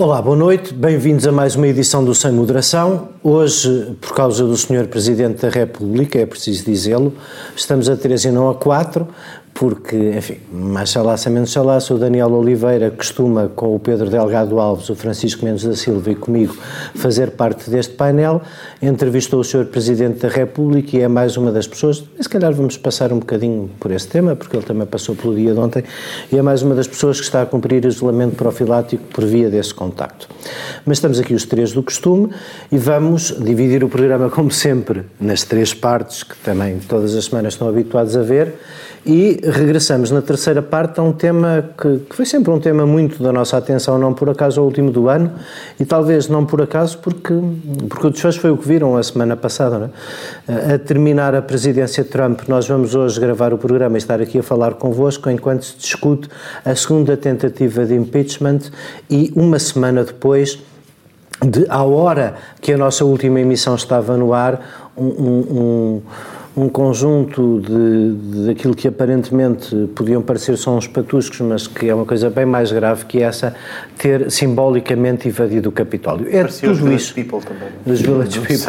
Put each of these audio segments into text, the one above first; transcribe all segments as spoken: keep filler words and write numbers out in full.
Olá, boa noite, bem-vindos a mais uma edição do Sem Moderação. Hoje, por causa do senhor Presidente da República, é preciso dizê-lo, estamos a três e não a quatro, porque, enfim, mais chalaça, menos chalaça, o Daniel Oliveira costuma, com o Pedro Delgado Alves, o Francisco Mendes da Silva e comigo, fazer parte deste painel. Entrevistou o senhor Presidente da República e é mais uma das pessoas, e se calhar vamos passar um bocadinho por esse tema, porque ele também passou pelo dia de ontem, e é mais uma das pessoas que está a cumprir isolamento profilático por via desse contacto. Mas estamos aqui os três do costume e vamos dividir o programa, como sempre, nas três partes, que também todas as semanas estão habituados a ver, e regressamos na terceira parte a um tema que, que foi sempre um tema muito da nossa atenção, não por acaso ao último do ano, e talvez não por acaso porque, porque o desfecho foi o que viram a semana passada, não é? A terminar a presidência de Trump, nós vamos hoje gravar o programa e estar aqui a falar convosco enquanto se discute a segunda tentativa de impeachment e uma semana depois, de, à hora que a nossa última emissão estava no ar, um... um, um um conjunto de, de aquilo que aparentemente podiam parecer só uns patuscos, mas que é uma coisa bem mais grave que essa, ter simbolicamente invadido o Capitólio. É Parecia tudo os isso. People também. Os Village People.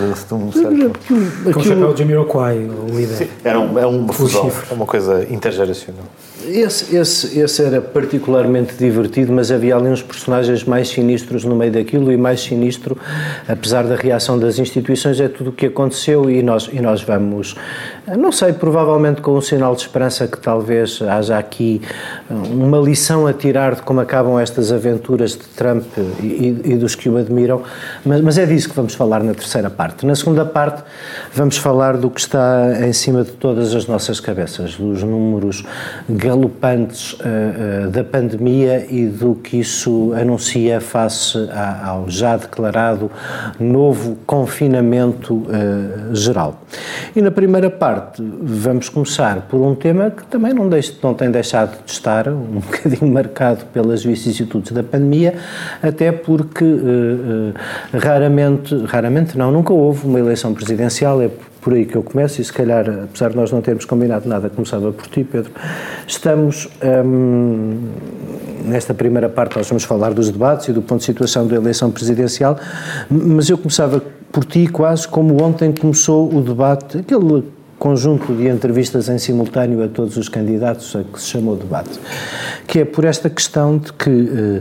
Com o chapéu de Jamiroquai, o líder. Sim, era um, é uma fusão, é uma coisa intergeracional. Esse, esse, esse era particularmente divertido, mas havia ali uns personagens mais sinistros no meio daquilo, e mais sinistro, apesar da reação das instituições, é tudo o que aconteceu, e nós, e nós vamos, não sei, provavelmente com um sinal de esperança que talvez haja aqui uma lição a tirar de como acabam estas aventuras de Trump e, e dos que o admiram, mas, mas é disso que vamos falar na terceira parte. Na segunda parte vamos falar do que está em cima de todas as nossas cabeças, dos números galopantes uh, uh, da pandemia e do que isso anuncia face a, ao já declarado novo confinamento uh, geral. E na primeira parte vamos começar por um tema que também não, deixe, não tem deixado de estar um bocadinho marcado pelas vicissitudes da pandemia, até porque uh, uh, raramente, raramente não, nunca houve uma eleição presidencial, é por aí que eu começo, e se calhar, apesar de nós não termos combinado nada, começava por ti, Pedro. Estamos, hum, nesta primeira parte nós vamos falar dos debates e do ponto de situação da eleição presidencial, mas eu começava por ti quase como ontem começou o debate, aquele conjunto de entrevistas em simultâneo a todos os candidatos, a que se chamou debate, que é por esta questão de que uh,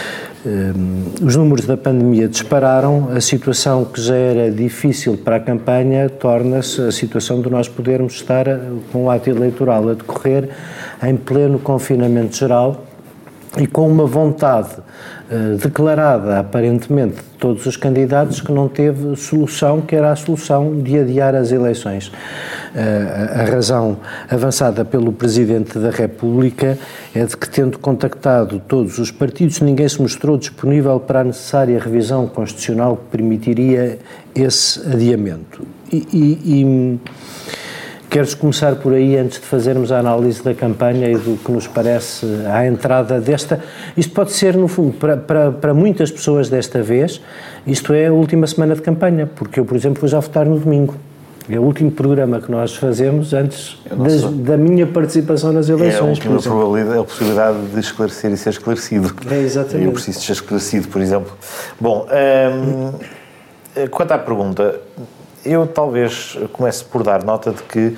Um, os números da pandemia dispararam, a situação que já era difícil para a campanha torna-se a situação de nós podermos estar com o ato eleitoral a decorrer em pleno confinamento geral e com uma vontade uh, declarada, aparentemente, de todos os candidatos que não teve solução, que era a solução de adiar as eleições. Uh, a razão avançada pelo Presidente da República é de que, tendo contactado todos os partidos, ninguém se mostrou disponível para a necessária revisão constitucional que permitiria esse adiamento. E... e, e Queres começar por aí, antes de fazermos a análise da campanha e do que nos parece à entrada desta... Isto pode ser, no fundo, para, para, para muitas pessoas desta vez, isto é a última semana de campanha, porque eu, por exemplo, vou já votar no domingo. É o último programa que nós fazemos antes das, da minha participação nas eleições. É a última probabilidade, a possibilidade de esclarecer e ser esclarecido. É, exatamente. Eu preciso de ser esclarecido, por exemplo. Bom, hum, quanto à pergunta... Eu talvez comece por dar nota de que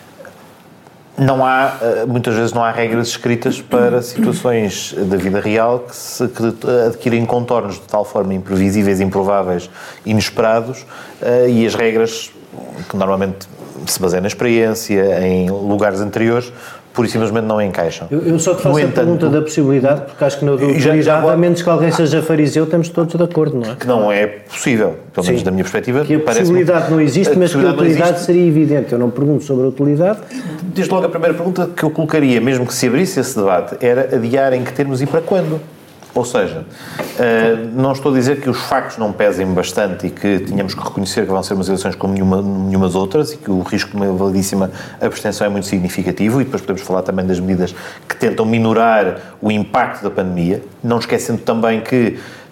não há, muitas vezes não há regras escritas para situações da vida real que, se, que adquirem contornos de tal forma imprevisíveis, improváveis, inesperados, e as regras que normalmente se baseiam na experiência, em lugares anteriores, pura e simplesmente não encaixam. Eu, eu só te faço no a entanto, pergunta da possibilidade, porque acho que na utilidade, a menos que alguém seja fariseu, estamos todos de acordo, não é? Que não é possível, pelo menos da minha perspectiva. Que a possibilidade não existe, mas que a utilidade seria evidente. Eu não pergunto sobre a utilidade. Desde logo a primeira pergunta que eu colocaria, mesmo que se abrisse esse debate, era adiar em que termos e para quando? Ou seja, não estou a dizer que os factos não pesem bastante e que tenhamos que reconhecer que vão ser umas eleições como nenhuma, nenhumas outras e que o risco de uma elevadíssima abstenção é muito significativo, e depois podemos falar também das medidas que tentam minorar o impacto da pandemia, não esquecendo também que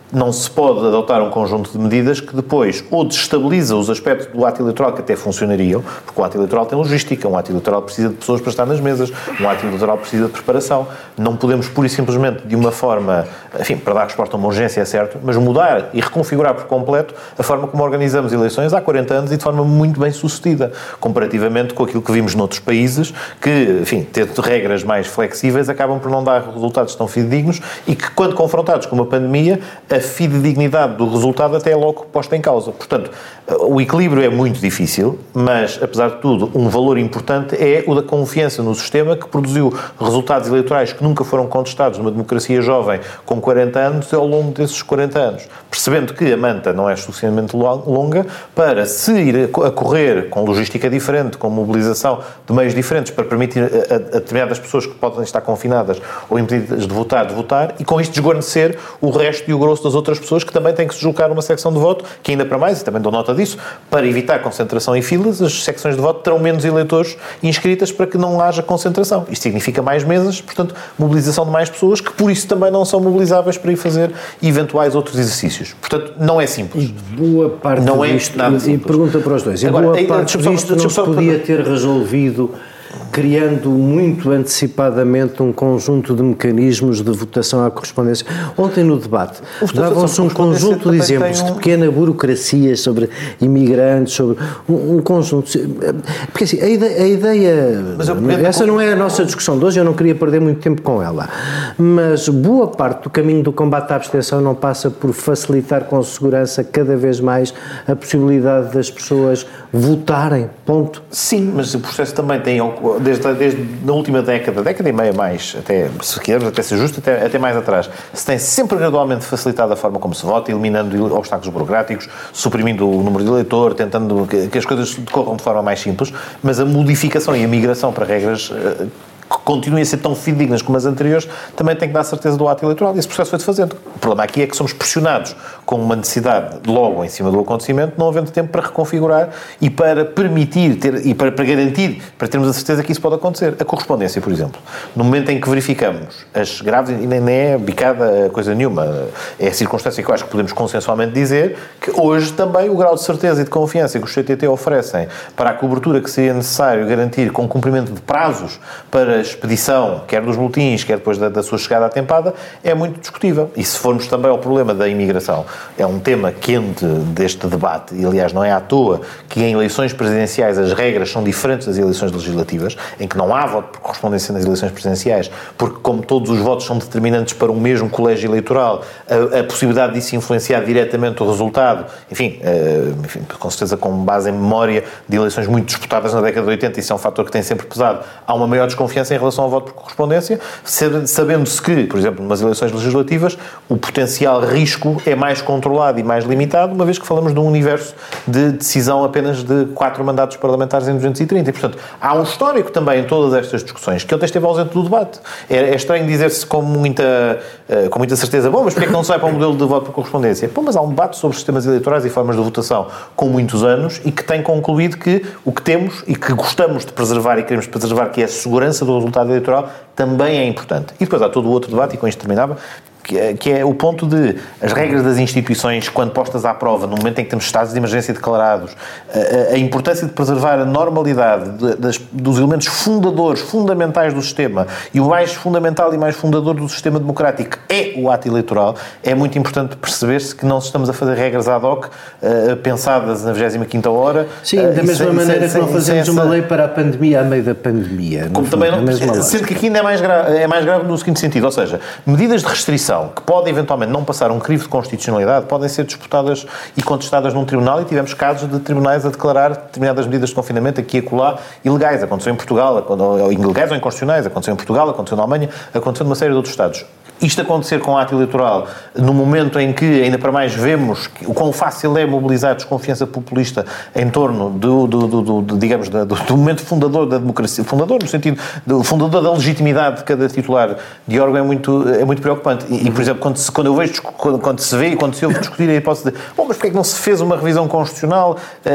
não se pode adotar um conjunto de medidas que depois ou desestabiliza os aspectos do ato eleitoral que até funcionariam, porque o ato eleitoral tem logística, um ato eleitoral precisa de pessoas para estar nas mesas, um ato eleitoral precisa de preparação. Não podemos, pura e simplesmente, de uma forma, enfim, para dar resposta a uma urgência, é certo, mas mudar e reconfigurar por completo a forma como organizamos eleições há quarenta anos e de forma muito bem sucedida, comparativamente com aquilo que vimos noutros países, que, enfim, tendo regras mais flexíveis, acabam por não dar resultados tão fidedignos e que, quando confrontados com uma pandemia, a fidedignidade do resultado até é logo posta em causa. Portanto, o equilíbrio é muito difícil, mas, apesar de tudo, um valor importante é o da confiança no sistema que produziu resultados eleitorais que nunca foram contestados numa democracia jovem com quarenta anos ao longo desses quarenta anos. Percebendo que a manta não é suficientemente longa para se ir a correr com logística diferente, com mobilização de meios diferentes para permitir a, a determinadas pessoas que podem estar confinadas ou impedidas de votar, de votar, e com isto desguarnecer o resto e o grosso das outras pessoas que também têm que se deslocar numa secção de voto, que ainda para mais, e também dou nota disso, para evitar concentração em filas, as secções de voto terão menos eleitores inscritas para que não haja concentração. Isto significa mais mesas, portanto, mobilização de mais pessoas, que por isso também não são mobilizáveis para ir fazer eventuais outros exercícios. Portanto, não é simples. E boa parte não é disto, nada e simples. Pergunta para os dois, Agora, boa ainda, parte só, disto não se podia ter resolvido criando muito antecipadamente um conjunto de mecanismos de votação à correspondência. Ontem no debate davam-se um conjunto de exemplos um... de pequena burocracia sobre imigrantes, sobre um, um conjunto... Porque assim, a ideia... A ideia eu, essa não é a nossa discussão de hoje, eu não queria perder muito tempo com ela, mas boa parte do caminho do combate à abstenção não passa por facilitar com segurança cada vez mais a possibilidade das pessoas votarem, ponto. Sim, mas o processo também tem, desde, desde a última década, década e meia mais, até, se quisermos, até ser justo, até, até mais atrás, se tem sempre gradualmente facilitado a forma como se vota, eliminando obstáculos burocráticos, suprimindo o número de eleitor, tentando que, que as coisas decorram de forma mais simples, mas a modificação e a migração para regras que continuem a ser tão fidedignas como as anteriores, também tem que dar certeza do ato eleitoral, e esse processo foi-se fazendo. O problema aqui é que somos pressionados com uma necessidade logo em cima do acontecimento, não havendo tempo para reconfigurar e para permitir, ter, e para, para garantir, para termos a certeza que isso pode acontecer. A correspondência, por exemplo. No momento em que verificamos as graves, e nem é bicada coisa nenhuma, é a circunstância que eu acho que podemos consensualmente dizer, que hoje também o grau de certeza e de confiança que os C T T oferecem para a cobertura que seria necessário garantir com cumprimento de prazos para expedição, quer dos boletins, quer depois da, da sua chegada atempada, é muito discutível. E se formos também ao problema da imigração, é um tema quente deste debate, e aliás não é à toa que em eleições presidenciais as regras são diferentes das eleições legislativas, em que não há voto por correspondência nas eleições presidenciais, porque como todos os votos são determinantes para um mesmo colégio eleitoral, a, a possibilidade disso influenciar diretamente o resultado, enfim, uh, enfim, com certeza com base em memória de eleições muito disputadas na década de oitenta, isso é um fator que tem sempre pesado, há uma maior desconfiança em relação ao voto por correspondência, sabendo-se que, por exemplo, nas eleições legislativas, o potencial risco é mais controlado e mais limitado, uma vez que falamos de um universo de decisão apenas de quatro mandatos parlamentares em duzentos e trinta. E, portanto, há um histórico também em todas estas discussões, que ontem esteve ausente do debate. É, é estranho dizer-se com muita, uh, com muita certeza, bom, mas porquê é que não se vai para um modelo de voto por correspondência? Bom, mas há um debate sobre sistemas eleitorais e formas de votação com muitos anos e que tem concluído que o que temos e que gostamos de preservar e queremos preservar, que é a segurança do resultado eleitoral, também é importante. E depois há todo o outro debate, e com isto terminava, que é, que é o ponto de as regras das instituições, quando postas à prova, no momento em que temos estados de emergência declarados, a, a importância de preservar a normalidade de, das, dos elementos fundadores, fundamentais do sistema, e o mais fundamental e mais fundador do sistema democrático é o ato eleitoral, é muito importante perceber-se que não estamos a fazer regras ad hoc, uh, pensadas na vigésima quinta hora. Sim, da uh, mesma sem, maneira sem, que não fazemos essa... uma lei para a pandemia a meio da pandemia. Como também não, sendo que aqui ainda é mais, gra- é mais grave no seguinte sentido, ou seja, medidas de restrição que podem eventualmente não passar um crivo de constitucionalidade, podem ser disputadas e contestadas num tribunal, e tivemos casos de tribunais a declarar determinadas medidas de confinamento aqui e acolá ilegais. Aconteceu em Portugal, ou ilegais ou inconstitucionais, aconteceu em Portugal, aconteceu na Alemanha, aconteceu numa série de outros Estados. Isto acontecer com o ato eleitoral, no momento em que, ainda para mais, vemos o quão fácil é mobilizar a desconfiança populista em torno do, do, do, do, do digamos, do, do momento fundador da democracia, fundador no sentido, do fundador da legitimidade de cada titular de órgão, é muito, é muito preocupante. E, e por exemplo, quando se, quando eu vejo, quando, quando se vê e quando se ouve discutir a hipótese de, bom, mas porquê é que não se fez uma revisão constitucional uh,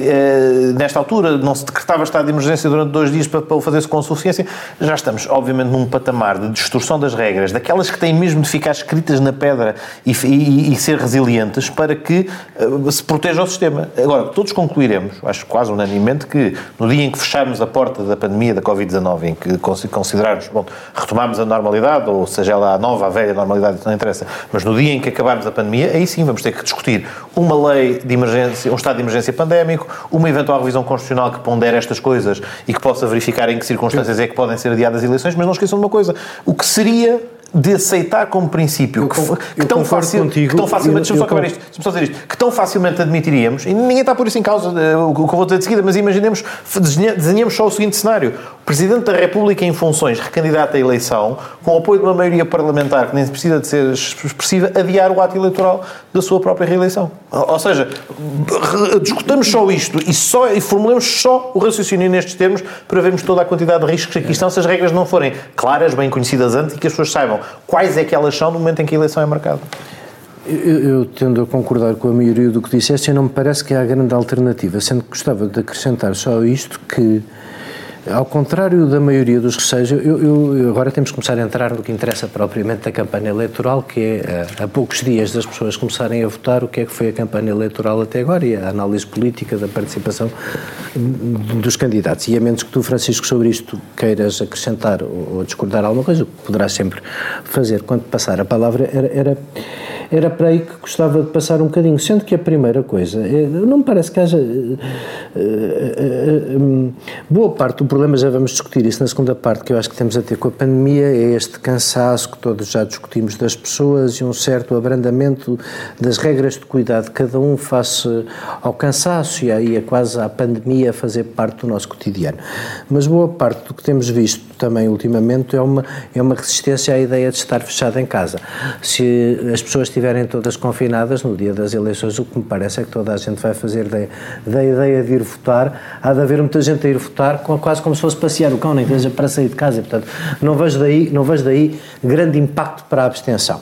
uh, nesta altura, não se decretava estado de emergência durante dois dias para, para o fazer-se com suficiência, já estamos, obviamente, num patamar de distorção das regras, daquelas que têm mesmo de ficar escritas na pedra e, e, e ser resilientes para que uh, se proteja o sistema. Agora, todos concluiremos, acho quase unanimemente, que no dia em que fecharmos a porta da pandemia da covid dezanove, em que considerarmos, bom, retomarmos a normalidade, ou seja ela a nova, a velha normalidade, isso não interessa, mas no dia em que acabarmos a pandemia, aí sim vamos ter que discutir uma lei de emergência, um estado de emergência pandémico, uma eventual revisão constitucional que pondere estas coisas e que possa verificar em que circunstâncias é que podem ser adiadas as eleições, mas não esqueçam de uma coisa, o que seria de aceitar como princípio que, eu, que, tão fácil, que tão facilmente, deixa-me só acabar isto, deixa-me só dizer isto, que tão facilmente admitiríamos, e ninguém está por isso em causa, o que eu vou dizer de seguida, mas imaginemos, desenhemos só o seguinte cenário: o Presidente da República em funções, recandidato à eleição, com o apoio de uma maioria parlamentar que nem precisa de ser expressiva, adiar o ato eleitoral da sua própria reeleição. Ou seja, discutamos só isto e, só, e formulemos só o raciocínio nestes termos para vermos toda a quantidade de riscos que aqui estão, se as regras não forem claras, bem conhecidas antes, e que as pessoas saibam quais é que elas são no momento em que a eleição é marcada. Eu, eu tendo a concordar com a maioria do que disseste, e não me parece que há grande alternativa, sendo que gostava de acrescentar só isto, que ao contrário da maioria dos receios, eu, eu, agora temos que começar a entrar no que interessa propriamente da campanha eleitoral, que é, a, a poucos dias das pessoas começarem a votar, o que é que foi a campanha eleitoral até agora e a análise política da participação dos candidatos. E a menos que tu, Francisco, sobre isto queiras acrescentar ou, ou discordar alguma coisa, o que poderás sempre fazer quando passar a palavra, era, era, era para aí que gostava de passar um bocadinho, sendo que a primeira coisa, é, não me parece que haja uh, uh, uh, boa parte do problema, já vamos discutir isso na segunda parte, que eu acho que temos a ter com a pandemia, é este cansaço que todos já discutimos das pessoas e um certo abrandamento das regras de cuidado de cada um face ao cansaço e aí é quase à pandemia a fazer parte do nosso cotidiano. Mas boa parte do que temos visto também ultimamente é uma, é uma resistência à ideia de estar fechado em casa. Se as pessoas estiverem todas confinadas no dia das eleições, o que me parece é que toda a gente vai fazer da, da ideia de ir votar, há de haver muita gente a ir votar, quase como se fosse passear o cão, nem que seja para sair de casa, portanto, não vejo daí, não vejo daí grande impacto para a abstenção.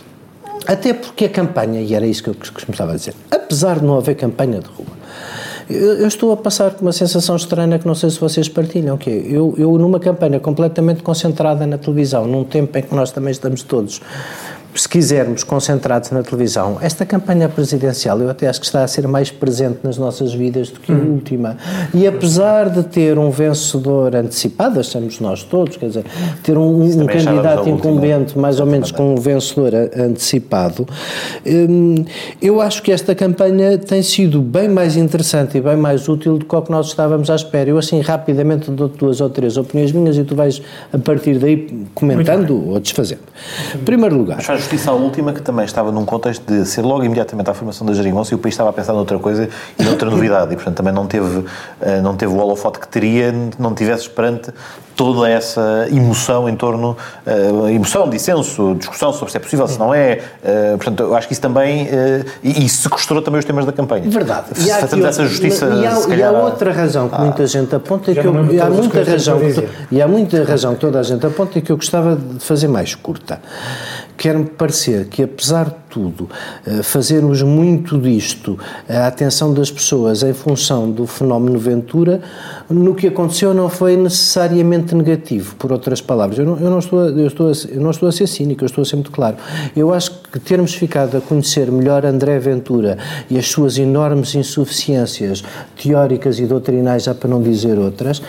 Até porque a campanha, e era isso que eu começava a dizer, apesar de não haver campanha de rua, eu, eu estou a passar por uma sensação estranha que não sei se vocês partilham, que é, eu, eu numa campanha completamente concentrada na televisão, num tempo em que nós também estamos todos, se quisermos, concentrados na televisão, esta campanha presidencial eu até acho que está a ser mais presente nas nossas vidas do que a hum. última. E apesar de ter um vencedor antecipado, achamos nós todos, quer dizer, ter um, um candidato incumbente mais ou menos com um vencedor antecipado, hum, eu acho que esta campanha tem sido bem mais interessante e bem mais útil do que o que nós estávamos à espera. Eu assim rapidamente dou duas ou três opiniões minhas e tu vais a partir daí comentando ou desfazendo. Em primeiro lugar, justiça à última, que também estava num contexto de ser logo imediatamente à formação da Geringonça e o país estava a pensar noutra coisa e noutra novidade e, portanto, também não teve, não teve o holofote que teria, não tivesse perante toda essa emoção em torno, uh, emoção, dissenso, discussão sobre se é possível, se não é, uh, portanto, eu acho que isso também, uh, e, e sequestrou também os temas da campanha. Verdade. E há, Fazemos essa justiça, e há, se calhar, e há outra razão que ah, muita gente aponta e que eu, e há muita razão que, e há muita razão que toda a gente aponta e que eu gostava de fazer mais curta. Quer-me parecer que, apesar de tudo, fazermos muito disto, a atenção das pessoas em função do fenómeno Ventura, no que aconteceu não foi necessariamente negativo, por outras palavras. Eu não, eu não, estou, a, eu estou, a, eu não estou a ser cínico, eu estou a ser muito claro. Eu acho que termos ficado a conhecer melhor André Ventura e as suas enormes insuficiências teóricas e doutrinais, já para não dizer outras,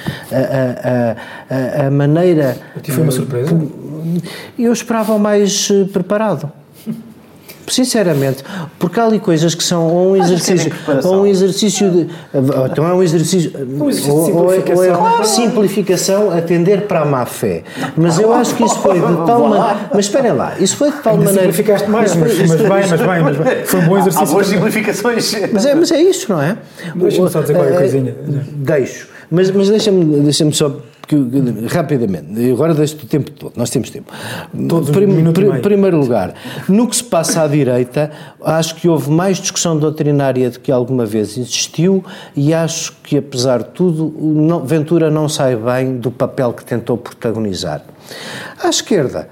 a, a, a, a maneira... Foi uma surpresa? Eu esperava mais preparado. Sinceramente, porque há ali coisas que são ou um exercício, ou um exercício de, então é um exercício, um exercício ou, de simplificação. Ou é, ou é simplificação a tender para a má fé. Mas eu acho que isso foi de tal maneira, mas esperem lá, isso foi de tal Ainda maneira... simplificaste mais, mas, mas, mas bem, mas bem, mas bem, foi um bom exercício. Há boas simplificações. Mas é, mas é isso, não é? Deixa-me só dizer qualquer coisinha. Deixo, mas, mas deixa-me, deixa-me só... Que, rapidamente, agora deixo-te o tempo todo, nós temos tempo. Todos Prim, um minuto prim, e meio. Primeiro lugar, no que se passa à direita, acho que houve mais discussão doutrinária do que alguma vez existiu e acho que, apesar de tudo, não, Ventura não sai bem do papel que tentou protagonizar. À esquerda,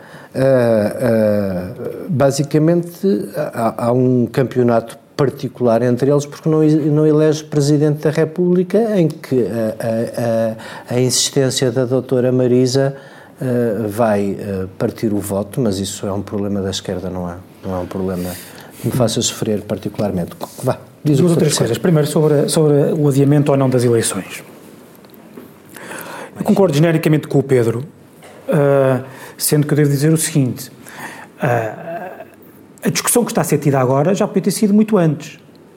uh, uh, basicamente, há, há um campeonato particular entre eles, porque não, não elege Presidente da República, em que a, a, a, a insistência da doutora Marisa uh, vai uh, partir o voto, mas isso é um problema da esquerda, não é, não é um problema que me faça sofrer particularmente. Vá, diz duas ou três coisas. Primeiro, sobre, sobre o adiamento ou não das eleições. Eu concordo genericamente com o Pedro, uh, sendo que eu devo dizer o seguinte, uh, a discussão que está a ser tida agora já podia ter sido muito antes.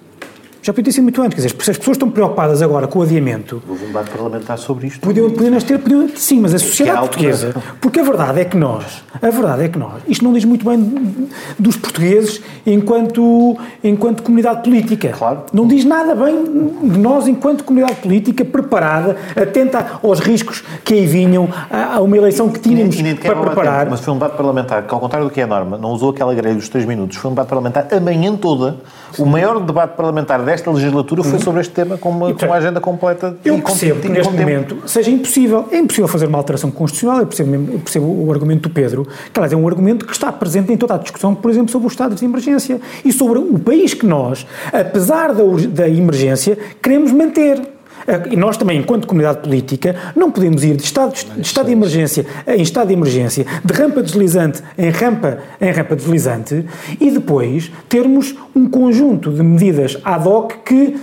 Já podia ter sido muito antes, quer dizer, se as pessoas estão preocupadas agora com o adiamento... Houve um debate parlamentar sobre isto. Podiam, podiam ter, podiam, sim, mas a sociedade portuguesa... Porque a verdade é que nós, a verdade é que nós, isto não diz muito bem dos portugueses enquanto, enquanto comunidade política. Claro. Não diz nada bem de nós enquanto comunidade política preparada, atenta aos riscos que aí vinham, a, a uma eleição que tínhamos e nem, e nem para preparar. Tempo, mas foi um debate parlamentar que, ao contrário do que é a norma, não usou aquela grelha dos três minutos, foi um debate parlamentar a manhã toda. O maior debate parlamentar desta legislatura foi sobre este tema com uma, com uma agenda completa. Eu percebo que neste momento seja impossível, é impossível fazer uma alteração constitucional, eu percebo, eu percebo o argumento do Pedro, que aliás é um argumento que está presente em toda a discussão, por exemplo, sobre os estados de emergência e sobre o país que nós, apesar da, da emergência, queremos manter. E nós também, enquanto comunidade política, não podemos ir de estado de, de, estado de emergência em estado de emergência, de rampa deslizante em rampa, em rampa deslizante, e depois termos um conjunto de medidas ad hoc que,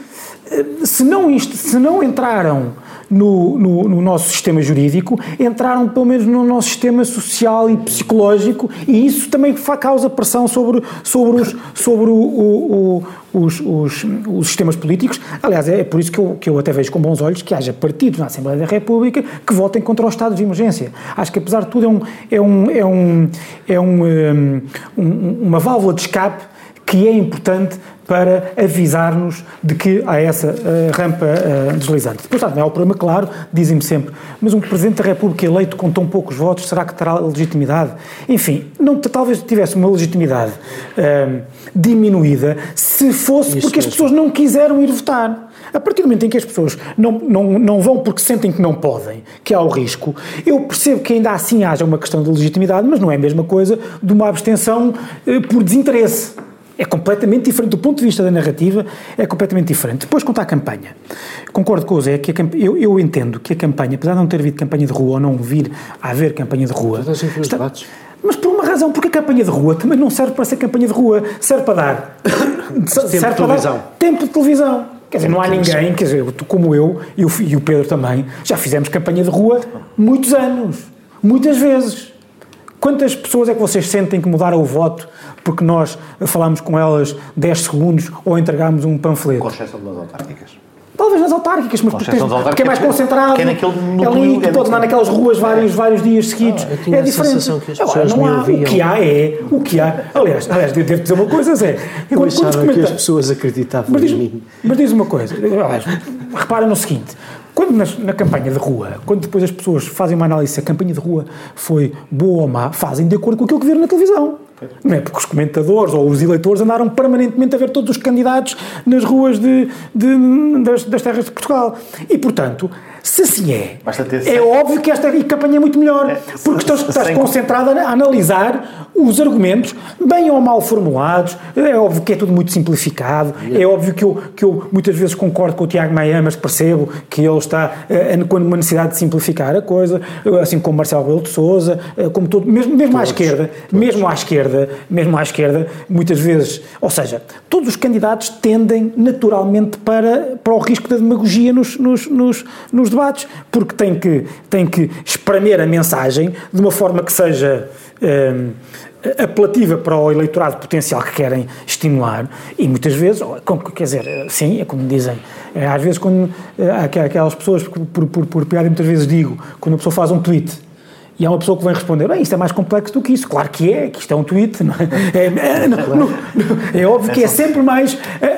se não, se não entraram no, no, no nosso sistema jurídico, entraram pelo menos no nosso sistema social e psicológico, e isso também causa pressão sobre, sobre, os, sobre o, o, o, os, os, os sistemas políticos. Aliás, é por isso que eu, que eu até vejo com bons olhos que haja partidos na Assembleia da República que votem contra os estados de emergência. Acho que, apesar de tudo, é, um, é, um, é, um, é um, um, uma válvula de escape que é importante para avisar-nos de que há essa uh, rampa uh, deslizante. Depois, também há o problema, claro, dizem-me sempre, mas um Presidente da República eleito com tão poucos votos, será que terá legitimidade? Enfim, não, talvez tivesse uma legitimidade uh, diminuída se fosse Isso porque mesmo. As pessoas não quiseram ir votar. A partir do momento em que as pessoas não, não, não vão porque sentem que não podem, que há o risco, eu percebo que ainda assim haja uma questão de legitimidade, mas não é a mesma coisa de uma abstenção uh, por desinteresse. É completamente diferente, do ponto de vista da narrativa, é completamente diferente. Depois, quanto à campanha, concordo com o Zé, que a camp... eu, eu entendo que a campanha, apesar de não ter havido campanha de rua ou não vir a haver campanha de rua... Está... Mas por uma razão, porque a campanha de rua também não serve para ser campanha de rua, serve para dar... tempo serve de televisão. Dar tempo de televisão. Quer dizer, não há ninguém, quer dizer, como eu e o, e o Pedro também, já fizemos campanha de rua muitos anos, muitas vezes. Quantas pessoas é que vocês sentem que mudaram o voto porque nós falámos com elas dez segundos ou entregámos um panfleto? Com exceção das autárquicas. Talvez nas autárquicas, mas porque, tens, porque é mais concentrado, que é naquele núcleo, ali que pode andar naquelas ruas vários, vários dias seguidos. Ah, é diferente. Que as pessoas não há, me o que há é, o que há, aliás, aliás devo dizer uma coisa, Zé. Eu quando, achava quando que as pessoas acreditavam mas diz, em mim. Mas diz uma coisa, aliás, repara no seguinte, quando na, na campanha de rua, quando depois as pessoas fazem uma análise se a campanha de rua foi boa ou má, fazem de acordo com aquilo que viram na televisão. Não é porque os comentadores ou os eleitores andaram permanentemente a ver todos os candidatos nas ruas de, de, das, das terras de Portugal. E, portanto, se assim é, é óbvio que esta campanha é muito melhor, é, porque estás, estás concentrado a analisar os argumentos, bem ou mal formulados. É óbvio que é tudo muito simplificado, é óbvio que eu, que eu muitas vezes concordo com o Tiago Maia, mas percebo que ele está uh, com uma necessidade de simplificar a coisa, assim como Marcelo Rebelo de Sousa, uh, como todo, mesmo, mesmo todos, à esquerda, todos. mesmo à esquerda, mesmo à esquerda, muitas vezes, ou seja, todos os candidatos tendem naturalmente para, para o risco da demagogia nos, nos, nos, nos debates, porque tem que, tem que espremer a mensagem de uma forma que seja hum, apelativa para o eleitorado potencial que querem estimular, e muitas vezes, quer dizer, sim, é como dizem, às vezes quando aquelas pessoas, por, por, por piada muitas vezes digo, quando a pessoa faz um tweet e há uma pessoa que vem responder, bem, isto é mais complexo do que isso. Claro que é, que isto é um tweet, não é? É, não, não, não, é óbvio que é sempre mais...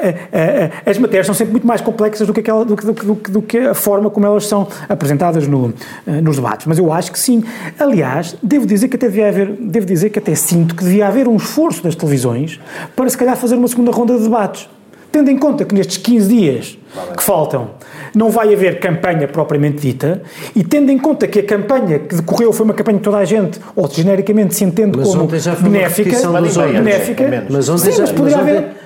As matérias são sempre muito mais complexas do que, aquela, do, do, do, do que a forma como elas são apresentadas no, nos debates. Mas eu acho que sim. Aliás, devo dizer que até devia haver, devo dizer que até sinto que devia haver um esforço das televisões para, se calhar, fazer uma segunda ronda de debates. Tendo em conta que nestes quinze dias que faltam não vai haver campanha propriamente dita, e tendo em conta que a campanha que decorreu foi uma campanha que toda a gente, ou genericamente se entende mas como benéfica, benéfica, mas ontem sim, já, mas poderia, mas haver,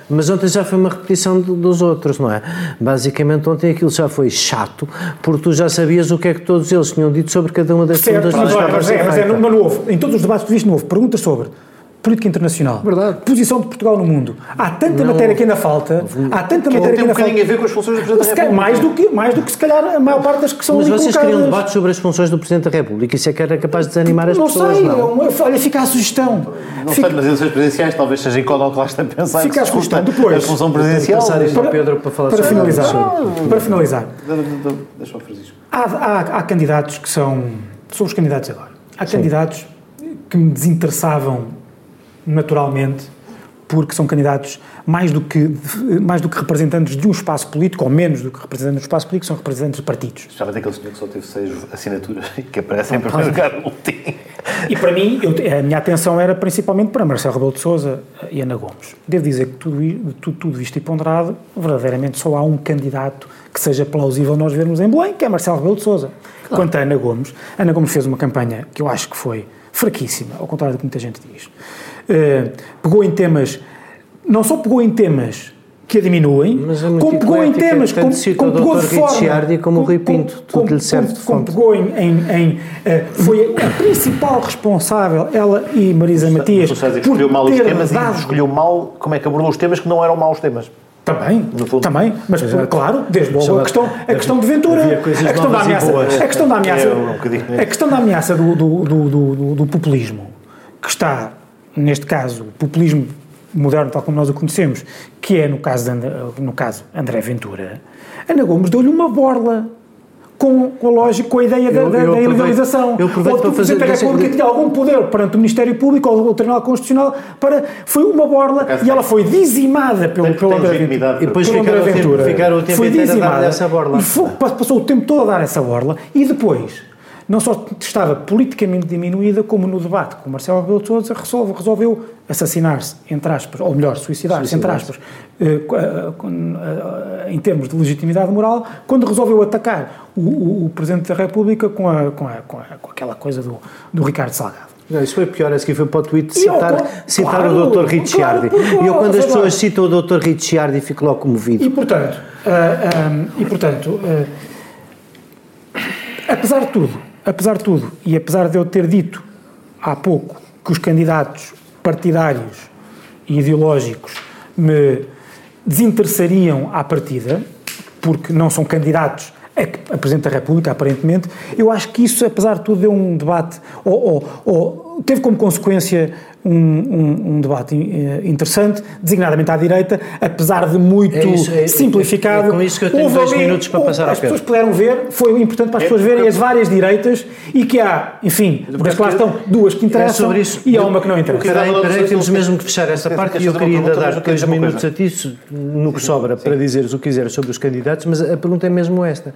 Mas ontem já foi uma repetição de, dos outros, não é? Basicamente ontem aquilo já foi chato, porque tu já sabias o que é que todos eles tinham dito sobre cada uma das perguntas. Certo, mas, mas, é, mas é, não, não houve. Em todos os debates que tu viste, não houve perguntas sobre política internacional, verdade. Posição de Portugal no mundo. Há tanta não, matéria que ainda falta, há tanta que matéria que ainda falta. Tem um bocadinho a ver com as funções do Presidente da República. Mais do, que, mais do que se calhar a maior parte das que são Mas ali vocês colocadas. queriam debate sobre as funções do Presidente da República, isso é que era capaz de desanimar as não pessoas, sei, não? Não sei, olha, fica a sugestão. Não fica... sei, nas eleições presidenciais talvez seja iconoclasta pensar fica que a se sugestão. discuta Depois, a função presidencial. Passar isto ao Pedro para falar para sobre finalizar, sobre... para finalizar. Deixa-me fazer isto. Há, há, há candidatos que são... São os candidatos agora. Há Sim. candidatos que me desinteressavam naturalmente porque são candidatos mais do que, mais do que representantes de um espaço político, ou menos do que representantes de um espaço político, são representantes de partidos. Especialmente aquele senhor que só teve seis assinaturas e que aparece em primeiro lugar no último. E para mim, eu, a minha atenção era principalmente para Marcelo Rebelo de Sousa e Ana Gomes. Devo dizer que tudo, tudo, tudo isto e ponderado, verdadeiramente só há um candidato que seja plausível nós vermos em Belém, que é Marcelo Rebelo de Sousa. Claro. Quanto a Ana Gomes, Ana Gomes fez uma campanha que eu acho que foi fraquíssima, ao contrário do que muita gente diz. Uh, pegou em temas, não só pegou em temas que a diminuem, é como pegou em temas, como, como pegou de forma, Ricciardi como o Rui Pinto, tudo lhe serve de como pegou em, em, em uh, foi a principal responsável, ela e Marisa Matias, por escolheu mal os temas dado, e escolheu mal como é que abordou os temas que não eram maus temas. Também, também, mas Exato. claro, desde logo a questão, a questão de Ventura, a questão da ameaça, a questão da ameaça, a questão da ameaça do, do, do, do, do populismo, que está, neste caso, o populismo moderno, tal como nós o conhecemos, que é, no caso, de, no caso André Ventura, Ana Gomes deu-lhe uma borla com, com a lógica, com a ideia da, eu, da, eu da ilegalização. Eu aproveito para fazer... O Presidente da República tinha algum poder perante o Ministério Público ou o Tribunal Constitucional para... Foi uma borla Acaso e ela foi dizimada pelo, pelo André Ventura. E depois ficaram, Ventura. ficaram o tempo foi inteiro dizimada, a dar essa borla. E foi, passou o tempo todo a dar essa borla e depois... não só estava politicamente diminuída, como no debate com Marcelo Rebelo de Sousa resolve, resolveu assassinar-se, entre aspas, ou melhor, suicidar-se, entre aspas, em termos de legitimidade moral, quando resolveu atacar o, o, o Presidente da República com, a, com, a, com, a, com aquela coisa do, do Ricardo Salgado. Não, isso foi pior, esse que foi para o tweet citar, eu, citar claro, o doutor Ricciardi. Claro, e eu, quando as pessoas claro. citam o doutor Ricciardi, fico logo comovido. E, portanto, uh, um, e, portanto uh, apesar de tudo, apesar de tudo, e apesar de eu ter dito há pouco que os candidatos partidários e ideológicos me desinteressariam à partida, porque não são candidatos a, a Presidente da República, aparentemente, eu acho que isso, apesar de tudo, deu um debate, ou, ou, ou teve como consequência um, um, um debate interessante, designadamente à direita, apesar de muito é isso, é, simplificado. É, é com isso que eu tenho dois ali, minutos para passar ao As pessoas puderam ver, foi importante para as pessoas verem as várias direitas e que há, enfim, porque lá estão duas que interessam é isso, e há uma que não interessa. Peraí, peraí, temos mesmo que fechar essa parte e eu queria ainda dar dois minutos a ti, no que sobra, para dizeres o que quiseres sobre os candidatos, mas a pergunta é mesmo esta.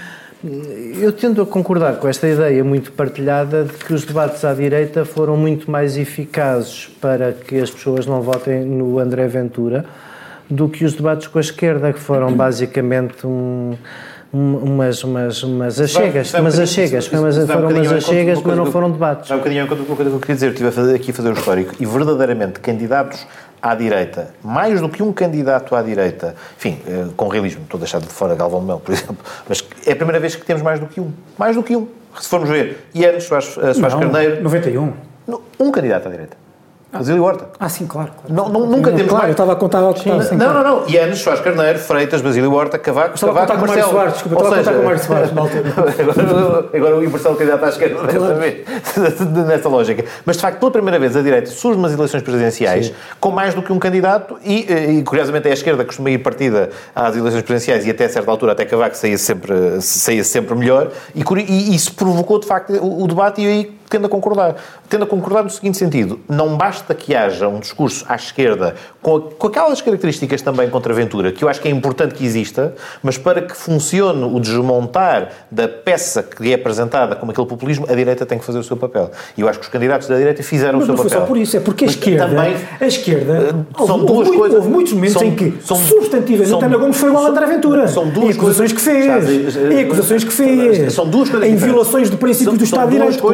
Eu tendo a concordar com esta ideia muito partilhada de que os debates à direita foram muito mais eficazes para que as pessoas não votem no André Ventura do que os debates com a esquerda, que foram basicamente um, um, umas, umas, umas achegas, umas achegas, foram umas achegas, mas não foram debates. Há um bocadinho enquanto uma coisa que eu queria dizer, eu estive aqui a fazer o histórico e verdadeiramente candidatos à direita, mais do que um candidato à direita, enfim, com realismo, estou a deixar de fora Galvão de Mel, por exemplo, mas é a primeira vez que temos mais do que um. Mais do que um. Se formos ver, Ianes Soares, Soares Carneiro... noventa e um. Um candidato à direita. Basílio Horta. Ah, sim, claro. claro. Não, não, nunca temos claro, mais. Eu estava a contar o que estava assim, Não, não, não. Ianes, Soares Carneiro, Freitas, Basílio Horta, Cavaco, Cavaco, com Marcelo. Soares, desculpa, estava a contar com o Mário Soares, na altura. agora, agora o Marcelo candidato à esquerda, claro. Nessa lógica. Mas, de facto, pela primeira vez, a direita surge umas eleições presidenciais sim. com mais do que um candidato e, e, curiosamente, é a esquerda que costuma ir partida às eleições presidenciais e, até a certa altura, até Cavaco saía sempre, saía sempre melhor e, e isso provocou, de facto, o, o debate e aí tendo a concordar. Tendo a concordar no seguinte sentido, não basta que haja um discurso à esquerda com, a, com aquelas características também contra a Ventura, que eu acho que é importante que exista, mas para que funcione o desmontar da peça que é apresentada como aquele populismo, a direita tem que fazer o seu papel. E eu acho que os candidatos da direita fizeram mas o seu papel. Mas não foi só por isso, é porque a esquerda, também, a esquerda são houve, duas houve, coisas, houve muitos momentos são, em que são, substantivamente Ana Gomes foi igual a André Ventura. São duas em acusações coisas, que fez, em acusações que fez, são duas coisas em violações de princípios do Estado de Direito, como no caso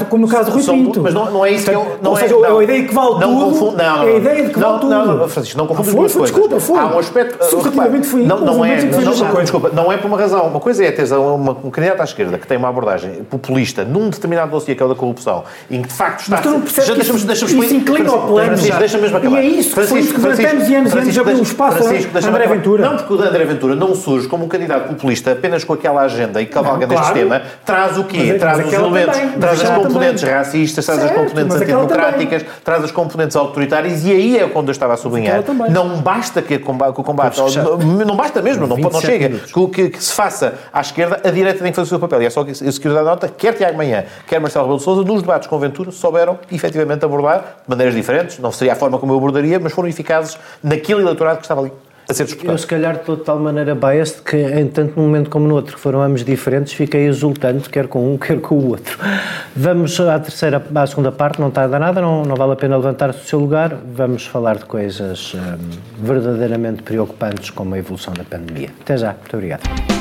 caso, como no caso do Rui São Pinto. tudo, mas não, não é isso Portanto, que eu... Não ou é, seja, não, é a ideia que vale não tudo. Confundo, não, não, é a ideia de que não, vale tudo. Não, não, Francisco, não confundes ah, foi, duas foi, coisas. Desculpa, foi. Há um aspecto... Subjetivamente foi. Não, não é, não, não, não, desculpa, não é por uma razão. Uma coisa é teres uma, um candidato à esquerda que tem uma abordagem populista num determinado dossiê que é o da corrupção, em que de facto está... Mas tu não percebes que deixa-me, isso, deixa-me, isso inclina ao plano. Francisco, deixa-me mesmo acabar. E é isso que foi isso que durante anos e anos e anos abriu um espaço a André Ventura. Não, porque o André Ventura não surge como um candidato populista apenas com aquela agenda e cavalga neste sistema, traz o quê? Traz os elementos, traz as componentes racistas, traz as componentes antidemocráticas, traz as componentes autoritárias, e aí é quando eu estava a sublinhar. Não basta que o combate, não basta mesmo, não, não chega, que, que, que se faça à esquerda, a direita tem que fazer o seu papel. E é só que eu quero dar nota, quer Tiago Manhã, quer Marcelo Rebelo de Sousa, nos debates com Ventura, souberam efetivamente abordar de maneiras diferentes, não seria a forma como eu abordaria, mas foram eficazes naquele eleitorado que estava ali a ser disputado. Eu, se calhar, estou de tal maneira biased que, em tanto num momento como no outro, que foram ambos diferentes, fiquei exultante, quer com um, quer com o outro. Vamos à terceira, à segunda parte, não está a dar nada, não, não vale a pena levantar-se do seu lugar, vamos falar de coisas hum, verdadeiramente preocupantes, como a evolução da pandemia. Até já, muito obrigado.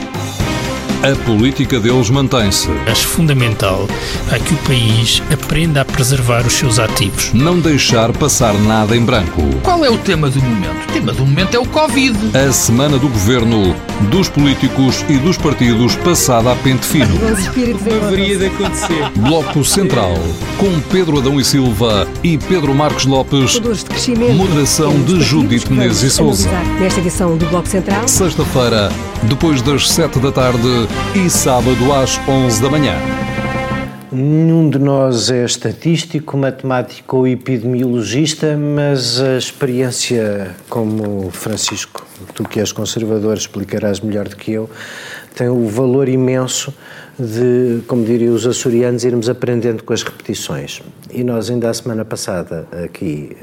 A política deles mantém-se. Acho fundamental é que o país aprenda a preservar os seus ativos. Não deixar passar nada em branco. Qual é o tema do momento? O tema do momento é o Covid. A semana do governo, dos políticos e dos partidos passada a pente fino. Não haveria de acontecer. Bloco Central, com Pedro Adão e Silva e Pedro Marcos Lopes. Moderação de Judite Menezes e Sousa. Nesta edição do Bloco Central. Sexta-feira, depois das sete da tarde e sábado às onze da manhã. Nenhum de nós é estatístico, matemático ou epidemiologista, mas a experiência, como Francisco, tu que és conservador, explicarás melhor do que eu, tem o valor imenso de, como diriam os açorianos, irmos aprendendo com as repetições. E nós ainda a semana passada aqui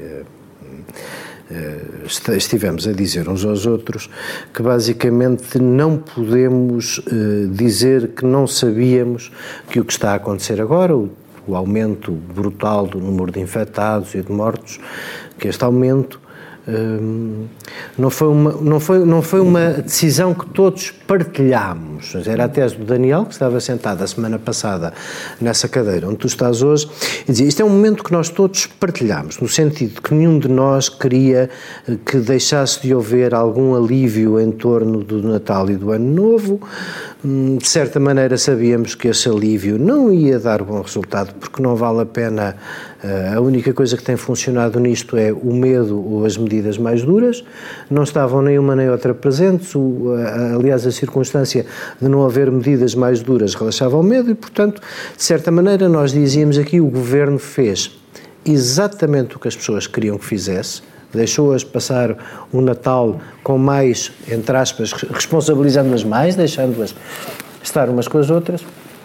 estivemos a dizer uns aos outros que basicamente não podemos uh, dizer que não sabíamos que o que está a acontecer agora, o, o aumento brutal do número de infectados e de mortos, que este aumento um, não, foi uma, não, foi, não foi uma decisão que todos partilhámos. Era a tese do Daniel, que estava sentado a semana passada nessa cadeira onde tu estás hoje, e dizia, isto é um momento que nós todos partilhámos, no sentido de que nenhum de nós queria que deixasse de haver algum alívio em torno do Natal e do Ano Novo. De certa maneira sabíamos que esse alívio não ia dar bom resultado, porque não vale a pena, a única coisa que tem funcionado nisto é o medo ou as medidas mais duras, não estavam nem uma nem outra presentes, o, aliás a circunstância de não haver medidas mais duras relaxava o medo e, portanto, de certa maneira nós dizíamos aqui, o Governo fez exatamente o que as pessoas queriam que fizesse, deixou-as passar o Natal com mais, entre aspas, responsabilizando-as mais, deixando-as estar umas com as outras.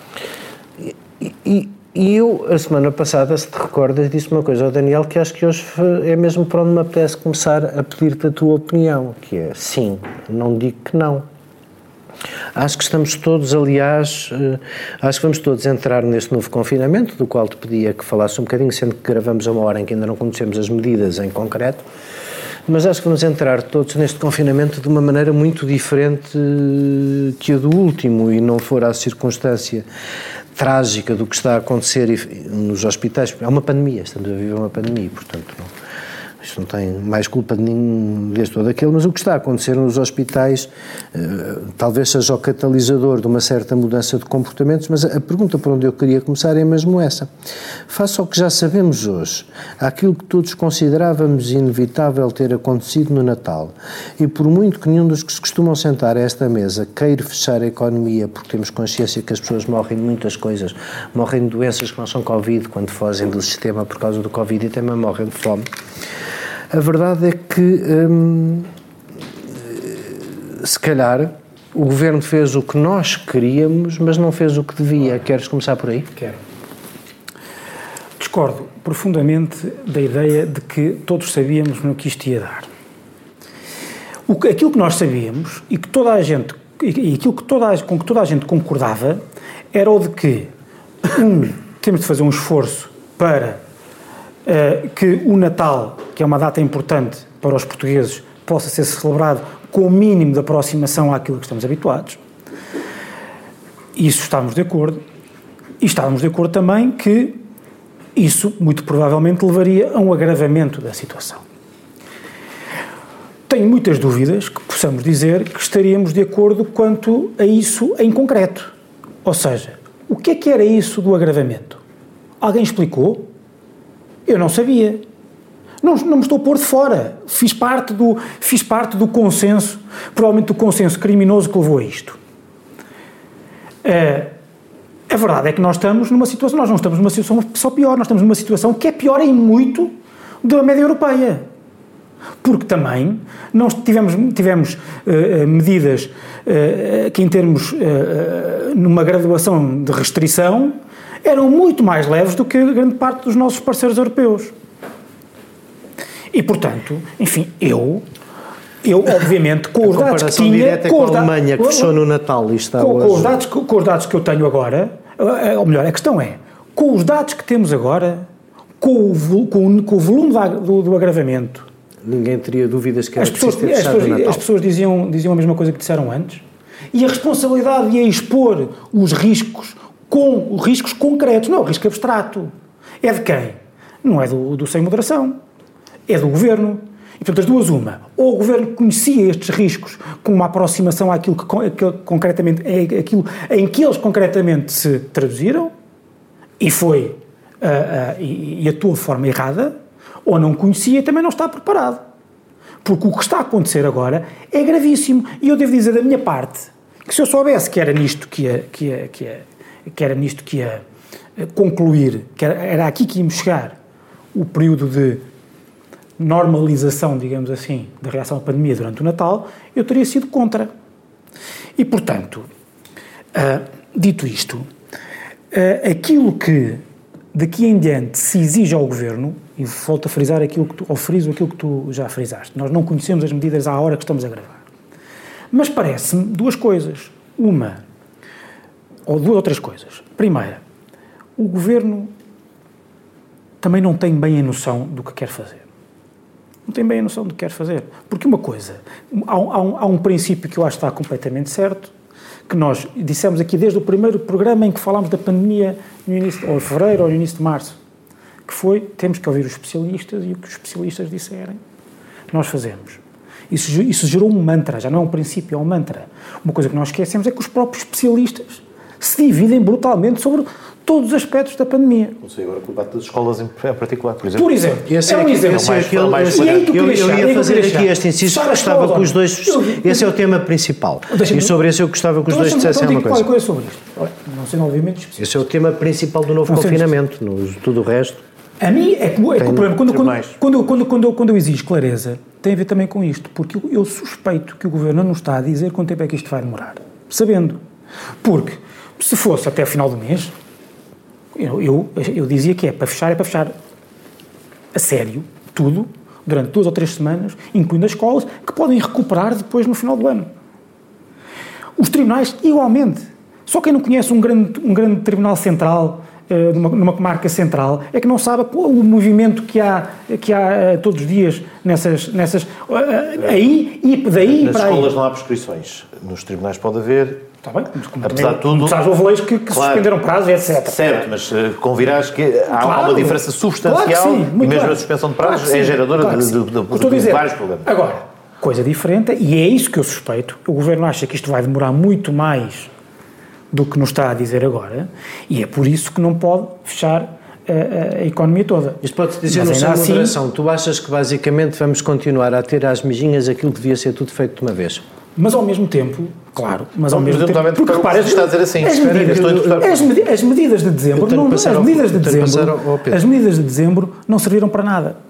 E, e, e eu, a semana passada, se te recordas, disse uma coisa ao Daniel que acho que hoje é mesmo para onde me apetece começar a pedir-te a tua opinião, que é, sim, não digo que não. Acho que estamos todos, aliás, acho que vamos todos entrar neste novo confinamento, do qual te pedia que falasse um bocadinho, sendo que gravamos a uma hora em que ainda não conhecemos as medidas em concreto, mas acho que vamos entrar todos neste confinamento de uma maneira muito diferente que a do último, e não for a circunstância trágica do que está a acontecer nos hospitais. É uma pandemia, estamos a viver uma pandemia, portanto não... Isto não tem mais culpa de nenhum deste ou daquele, mas o que está a acontecer nos hospitais uh, talvez seja o catalisador de uma certa mudança de comportamentos, mas a, a pergunta por onde eu queria começar é mesmo essa. Face ao que já sabemos hoje, àquilo que todos considerávamos inevitável ter acontecido no Natal, e por muito que nenhum dos que se costumam sentar a esta mesa queira fechar a economia, porque temos consciência que as pessoas morrem de muitas coisas, morrem de doenças que não são Covid, quando fogem do sistema por causa do Covid, e também morrem de fome. A verdade é que, hum, se calhar, o Governo fez o que nós queríamos, mas não fez o que devia. Queres começar por aí? Quero. Discordo profundamente da ideia de que todos sabíamos no que isto ia dar. O que, aquilo que nós sabíamos e que toda a gente, e aquilo que toda a, com que toda a gente concordava era o de que, um, temos de fazer um esforço para Uh, que o Natal, que é uma data importante para os portugueses, possa ser celebrado com o mínimo de aproximação àquilo que estamos habituados. Isso estávamos de acordo. E estávamos de acordo também que isso muito provavelmente levaria a um agravamento da situação. Tenho muitas dúvidas que possamos dizer que estaríamos de acordo quanto a isso em concreto. Ou seja, o que é que era isso do agravamento? Alguém explicou? Eu não sabia. Não, não me estou a pôr de fora. Fiz parte do, fiz parte do consenso, provavelmente do consenso criminoso que levou a isto. Uh, a verdade é que nós estamos numa situação, nós não estamos numa situação só pior, nós estamos numa situação que é pior em muito da média europeia. Porque também nós tivemos, tivemos uh, medidas uh, que em termos, uh, numa graduação de restrição, eram muito mais leves do que a grande parte dos nossos parceiros europeus. E, portanto, enfim, eu, eu obviamente, com os dados que tinha... Com, com a Alemanha, que fechou no Natal e está com, hoje... Com os, dados, com os dados que eu tenho agora, ou melhor, a questão é, com os dados que temos agora, com o, com, com o volume do, do agravamento... Ninguém teria dúvidas que era as pessoas, preciso ter fechado pessoas, no Natal. As pessoas diziam, diziam a mesma coisa que disseram antes, e a responsabilidade de expor os riscos, com os riscos concretos, não é o risco abstrato. É de quem? Não é do, do sem moderação. É do Governo. E, portanto, as duas, uma. Ou o Governo conhecia estes riscos com uma aproximação àquilo que, que concretamente, é aquilo em que eles concretamente se traduziram, e foi, uh, uh, e, e atuou de forma errada, ou não conhecia e também não está preparado. Porque o que está a acontecer agora é gravíssimo. E eu devo dizer da minha parte, que se eu soubesse que era nisto que ia, que ia, que ia, que era nisto que ia concluir, que era, era aqui que íamos chegar, o período de normalização, digamos assim, da reação à pandemia durante o Natal, eu teria sido contra. E, portanto, uh, dito isto, uh, aquilo que daqui em diante se exige ao Governo, e volto a frisar aquilo que tu, ou friso aquilo que tu já frisaste, nós não conhecemos as medidas à hora que estamos a gravar. Mas parece-me duas coisas. Uma, ou duas ou três coisas. Primeira, o Governo também não tem bem a noção do que quer fazer. Não tem bem a noção do que quer fazer. Porque uma coisa, há um, há um, há um princípio que eu acho que está completamente certo, que nós dissemos aqui desde o primeiro programa em que falámos da pandemia, no início, ou em fevereiro ou no início de março, que foi, temos que ouvir os especialistas e o que os especialistas disserem, nós fazemos. Isso, isso gerou um mantra, já não é um princípio, é um mantra. Uma coisa que nós esquecemos é que os próprios especialistas se dividem brutalmente sobre todos os aspectos da pandemia. Não sei agora com o debate das escolas em particular, por exemplo. Por exemplo, esse é um é exemplo. Esse é aquele, mais, esse, mais, eu, eu ia fazer chegar, aqui este inciso, que gostava que os dois... Eu, esse é o tema principal. E sobre esse eu gostava que os dois dissessem uma coisa. coisa sobre isto. Não sendo obviamente específico. Esse é o tema principal do novo não confinamento. No, tudo o resto... A mim é que, é que o problema, quando, quando, quando, quando, quando, quando eu exijo clareza, tem a ver também com isto, porque eu, eu suspeito que o Governo não está a dizer quanto tempo é que isto vai demorar, sabendo. Porque, se fosse até o final do mês, eu, eu, eu dizia que é para fechar, é para fechar a sério, tudo, durante duas ou três semanas, incluindo as escolas, que podem recuperar depois no final do ano. Os tribunais, igualmente. Só quem não conhece um grande, um grande tribunal central, Numa, numa comarca central, é que não sabe o movimento que há, que há todos os dias nessas, nessas aí e daí nas para aí. Nas escolas não há prescrições, nos tribunais pode haver. Está bem, mas como apesar de tudo, houve leis que, que claro, suspenderam prazos, etcétera. Certo, mas uh, convirás que há claro, uma diferença substancial, claro sim, e mesmo claro. a suspensão de prazos Claro é geradora claro de, de, de, de, de, de vários problemas. Agora, coisa diferente, e é isso que eu suspeito, o Governo acha que isto vai demorar muito mais do que nos está a dizer agora, e é por isso que não pode fechar a, a, a economia toda. Isto pode-se dizer no sem assim, moderação. Tu achas que basicamente vamos continuar a ter às mijinhas aquilo que devia ser tudo feito de uma vez? Mas ao mesmo tempo, claro, mas ao não, mesmo tempo, porque repara, está a dizer assim, as medidas, as, medi as medidas de dezembro, não, as medidas de dezembro, ao, ao as medidas de dezembro não serviram para nada.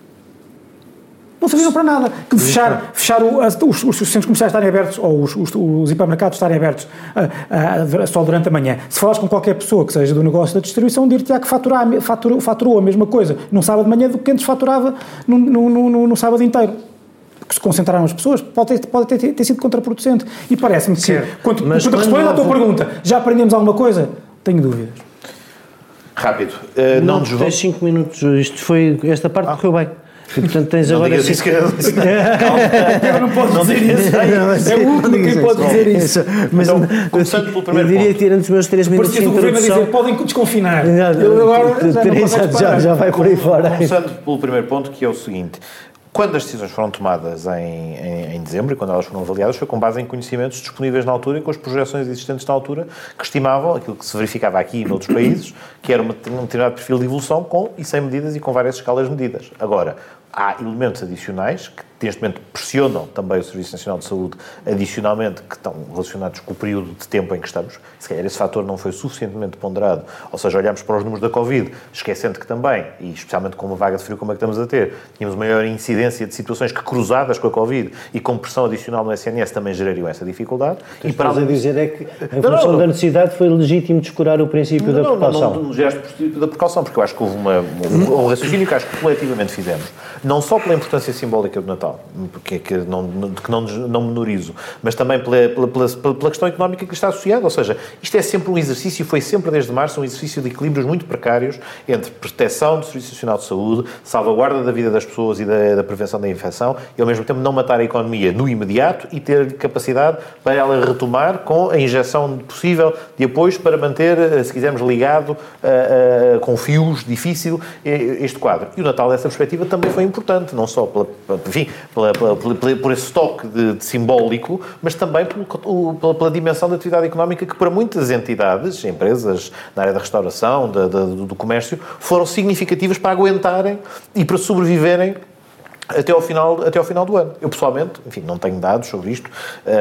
Não serviram para nada. Que fechar, fechar o, as, os, os centros comerciais estarem abertos, ou os, os, os hipermercados estarem abertos uh, uh, só durante a manhã. Se falares com qualquer pessoa que seja do negócio da distribuição, dir-te-á que faturar, faturou, faturou a mesma coisa no sábado de manhã do que antes faturava no, no, no, no sábado inteiro. Que se concentraram as pessoas, pode ter, pode ter, ter sido contraproducente. E parece-me que, certo. quando, Mas quando respondendo à tua vou... pergunta, já aprendemos alguma coisa? Tenho dúvidas. Rápido. Uh, não, não nos tens cinco minutos. Isto foi, esta parte ah. correu bem. E, portanto, tens não agora... Isso que... Eu não posso não dizer isso. É o último quem pode dizer isso. Mas, então, começando pelo primeiro eu diria, ponto. tirando os meus três minutos de introdução... Depois que o governo a dizer, podem desconfinar. Eu agora já, já, já vai por aí fora. Começando pelo primeiro ponto, que é o seguinte... Quando as decisões foram tomadas em, em, em dezembro, e quando elas foram avaliadas, foi com base em conhecimentos disponíveis na altura e com as projeções existentes na altura, que estimavam aquilo que se verificava aqui e noutros países, que era uma, um determinado perfil de evolução com e sem medidas e com várias escalas medidas. Agora, há elementos adicionais que, neste momento, pressionam também o Serviço Nacional de Saúde, adicionalmente, que estão relacionados com o período de tempo em que estamos. Se calhar esse fator não foi suficientemente ponderado. Ou seja, olhamos para os números da Covid, esquecendo que também, e especialmente com uma vaga de frio como a que estamos a ter, tínhamos maior incidência de situações que, cruzadas com a Covid e com pressão adicional no S N S, também gerariam essa dificuldade. O que estás a dizer é que, em função não, não, da necessidade, foi legítimo descurar o princípio não, da precaução. Não, não, não gesto o princípio da precaução, porque eu acho que houve uma, um, um raciocínio que acho que coletivamente fizemos. Não só pela importância simbólica do Natal, porque é que não, que não, não menorizo, mas também pela, pela, pela, pela questão económica que está associada. Ou seja, isto é sempre um exercício, foi sempre desde março um exercício de equilíbrios muito precários entre proteção do Serviço Nacional de Saúde, salvaguarda da vida das pessoas e da, da prevenção da infecção e, ao mesmo tempo, não matar a economia no imediato e ter capacidade para ela retomar com a injeção possível de apoios para manter, se quisermos, ligado uh, uh, com fios difícil este quadro. E o Natal, dessa perspectiva, também foi importante, não só pela, enfim, pela, pela, pela, por esse toque de, de simbólico, mas também pelo, pela, pela dimensão da atividade económica que, para muitas entidades, empresas na área da restauração, da, da, do comércio, foram significativas para aguentarem e para sobreviverem até ao final, até ao final do ano. Eu, pessoalmente, enfim, não tenho dados sobre isto, uh,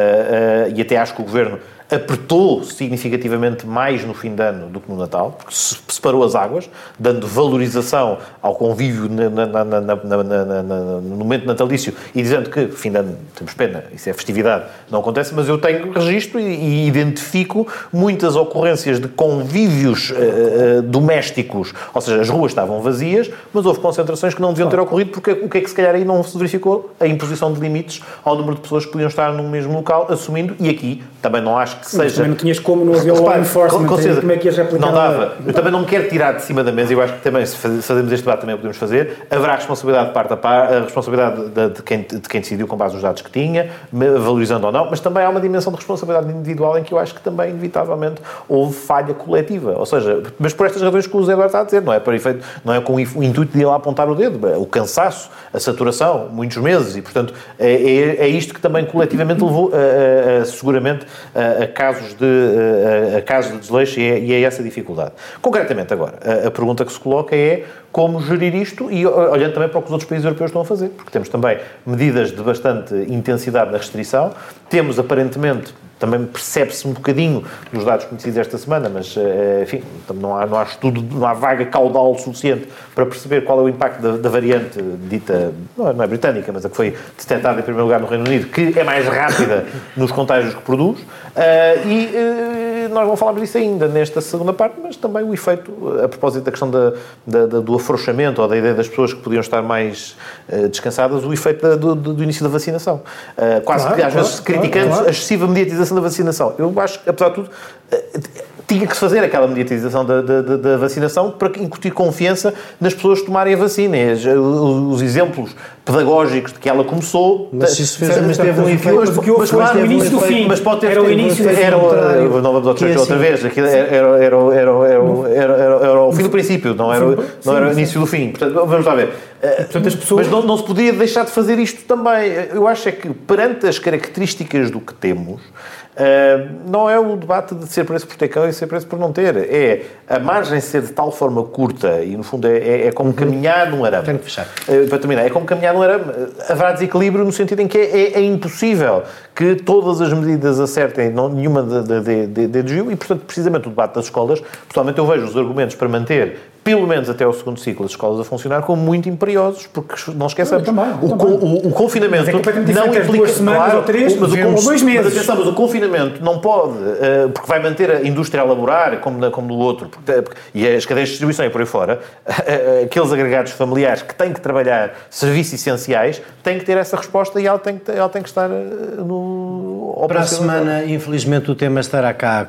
uh, e até acho que o Governo apertou significativamente mais no fim de ano do que no Natal, porque separou as águas, dando valorização ao convívio na, na, na, na, na, na, na, no momento natalício e dizendo que, fim de ano, temos pena, isso é festividade, não acontece, mas eu tenho registro e, e identifico muitas ocorrências de convívios uh, uh, domésticos, ou seja, as ruas estavam vazias, mas houve concentrações que não deviam ter ocorrido, porque o que é que se calhar aí não se verificou? A imposição de limites ao número de pessoas que podiam estar no mesmo local, assumindo, e aqui também não acho que seja... Mas também não tinhas como não haver law enforcement, com, com como é que ias replicar? Não dava. Eu também não me quero tirar de cima da mesa, eu acho que também, se fazemos este debate, também o podemos fazer. Haverá responsabilidade de parte a parte, a responsabilidade de, de, quem, de quem decidiu com base nos dados que tinha, valorizando ou não, mas também há uma dimensão de responsabilidade individual em que eu acho que também, inevitavelmente, houve falha coletiva. Ou seja, mas por estas razões que o José Eduardo está a dizer, não é, para efeito, não é com o intuito de ir lá apontar o dedo, o cansaço, a saturação, muitos meses, e, portanto, é, é, é isto que também coletivamente levou, a, a, a, seguramente, a, a casos de A, a casos de desleixo e é, e é essa a dificuldade. Concretamente agora, a, a pergunta que se coloca é como gerir isto e olhando também para o que os outros países europeus estão a fazer, porque temos também medidas de bastante intensidade na restrição, temos aparentemente, também percebe-se um bocadinho nos dados conhecidos esta semana, mas, enfim, não há, não há estudo, não há vaga caudal suficiente para perceber qual é o impacto da, da variante dita, não é, não é britânica, mas a que foi detectada em primeiro lugar no Reino Unido, que é mais rápida nos contágios que produz, uh, e uh, nós vamos falar disso ainda nesta segunda parte, mas também o efeito, a propósito da questão da, da, da, do afrouxamento ou da ideia das pessoas que podiam estar mais uh, descansadas, o efeito da, do, do início da vacinação. Uh, quase claro, que às claro, vezes claro, criticando claro. a excessiva mediatização da vacinação. Eu acho que, apesar de tudo, tinha que se fazer aquela mediatização da, da, da vacinação para incutir confiança nas pessoas tomarem a vacina. Os exemplos pedagógicos de que ela começou... Mas isso fez, mas teve um efeito... Mas porque houve claro, o início do fim. Mas pode ter... Era o início do fim. Não vamos outra, outra vez. Era, era, era, era, era, era o fim do princípio, não era, não era o início do fim. Portanto, vamos lá ver. Portanto, as pessoas... Mas não, não se podia deixar de fazer isto também. Eu acho é que, perante as características do que temos, Uh, não é o debate de ser preço por ter cão e ser preço por não ter. É a margem ser de tal forma curta e, no fundo, é, é, é como caminhar num arame. Tenho que fechar. Uh, para terminar, é como caminhar num arame. Haverá desequilíbrio no sentido em que é, é, é impossível que todas as medidas acertem, não, nenhuma de, de, de, de desvio, e, portanto, precisamente o debate das escolas, pessoalmente eu vejo os argumentos para manter pelo menos até ao segundo ciclo as escolas a funcionar como muito imperiosos, porque não esqueçamos, eu também, eu o, também. O, o confinamento é não implica duas semanas claro, ou três, mas o, ou dois meses. Mas atenção, mas o confinamento não pode, uh, porque vai manter a indústria a laborar como, na, como no outro, porque, porque, e as cadeias de distribuição e por aí fora, uh, aqueles agregados familiares que têm que trabalhar serviços essenciais, têm que ter essa resposta e ela tem que, ela tem que estar uh, no... Para a semana, infelizmente, o tema estará cá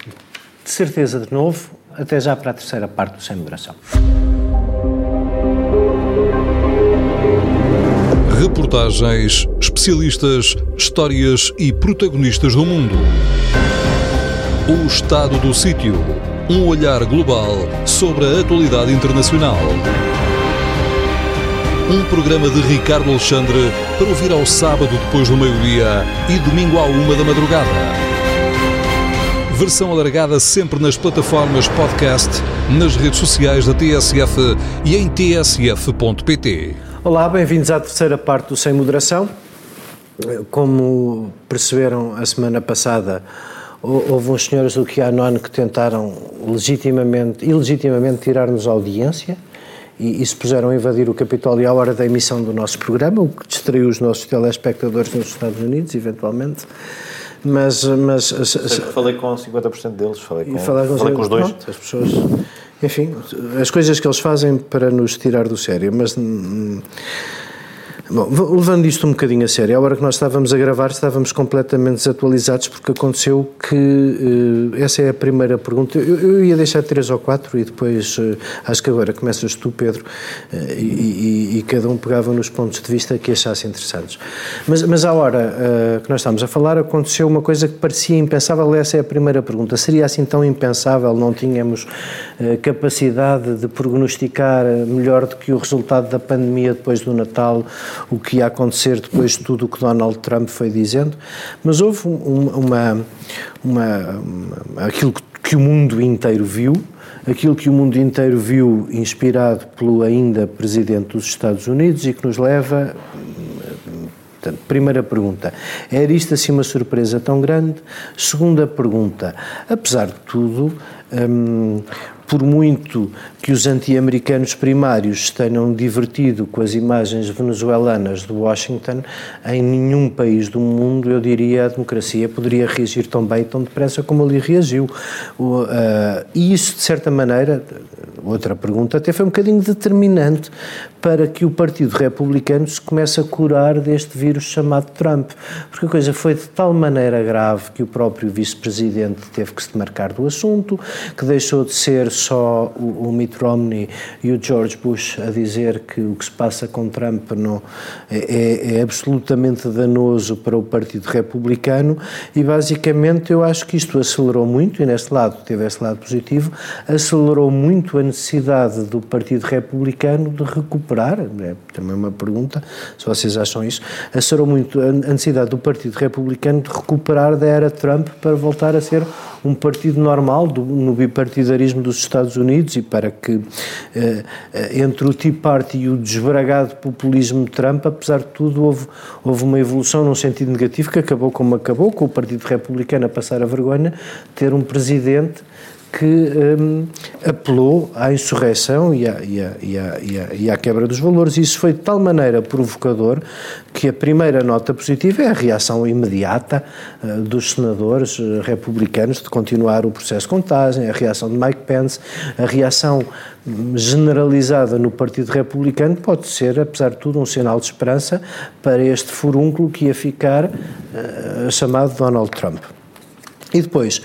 de certeza de novo. Até já para a terceira parte do Sem Moderação. Reportagens, especialistas, histórias e protagonistas do mundo. O Estado do Sítio. Um olhar global sobre a atualidade internacional. Um programa de Ricardo Alexandre para ouvir ao sábado depois do meio-dia e domingo à uma da madrugada. Versão alargada sempre nas plataformas podcast, nas redes sociais da T S F e em t s f ponto p t. Olá, bem-vindos à terceira parte do Sem Moderação. Como perceberam a semana passada, houve uns senhores do QAnon que tentaram legitimamente, ilegitimamente tirar-nos a audiência e, e se puseram a invadir o Capitólio à hora da emissão do nosso programa, o que distraiu os nossos telespectadores nos Estados Unidos, eventualmente. Mas, mas Sei que falei com cinquenta por cento deles, falei com, com, falei com os dois. Pronto, as pessoas, enfim, as coisas que eles fazem para nos tirar do sério, mas... Hum, Bom, levando isto um bocadinho a sério, à hora que nós estávamos a gravar estávamos completamente desatualizados porque aconteceu que, uh, essa é a primeira pergunta, eu, eu ia deixar três ou quatro e depois uh, acho que agora começas tu, Pedro, uh, e, e, e cada um pegava nos pontos de vista que achasse interessantes. Mas, mas à hora uh, que nós estávamos a falar aconteceu uma coisa que parecia impensável, essa é a primeira pergunta, seria assim tão impensável, não tínhamos uh, capacidade de prognosticar melhor do que o resultado da pandemia depois do Natal, o que ia acontecer depois de tudo o que Donald Trump foi dizendo, mas houve uma, uma, uma, uma aquilo que o mundo inteiro viu, aquilo que o mundo inteiro viu inspirado pelo ainda Presidente dos Estados Unidos e que nos leva... Portanto, primeira pergunta, era isto assim uma surpresa tão grande? Segunda pergunta, apesar de tudo... Hum, por muito que os anti-americanos primários tenham divertido com as imagens venezuelanas de Washington, em nenhum país do mundo, eu diria, a democracia poderia reagir tão bem e tão depressa como ali reagiu. O, uh, e isso, de certa maneira, outra pergunta, até foi um bocadinho determinante para que o Partido Republicano se comece a curar deste vírus chamado Trump, porque a coisa foi de tal maneira grave que o próprio vice-presidente teve que se demarcar do assunto, que deixou de ser só o, o Mitt Romney e o George Bush a dizer que o que se passa com Trump não, é, é absolutamente danoso para o Partido Republicano e basicamente eu acho que isto acelerou muito, e neste lado teve esse lado positivo, acelerou muito a necessidade do Partido Republicano de recuperar, é também uma pergunta, se vocês acham isso, acelerou muito a necessidade do Partido Republicano de recuperar da era Trump para voltar a ser um partido normal do, no bipartidarismo dos Estados Unidos e para que eh, entre o Tea Party e o desbragado populismo de Trump, apesar de tudo, houve, houve uma evolução num sentido negativo que acabou como acabou, com o Partido Republicano a passar a vergonha, ter um presidente que um, apelou à insurreição e à, e, à, e, à, e, à, e à quebra dos valores. Isso foi de tal maneira provocador que a primeira nota positiva é a reação imediata uh, dos senadores uh, republicanos de continuar o processo de contagem, a reação de Mike Pence, a reação generalizada no Partido Republicano pode ser, apesar de tudo, um sinal de esperança para este furúnculo que ia ficar uh, chamado Donald Trump. E depois...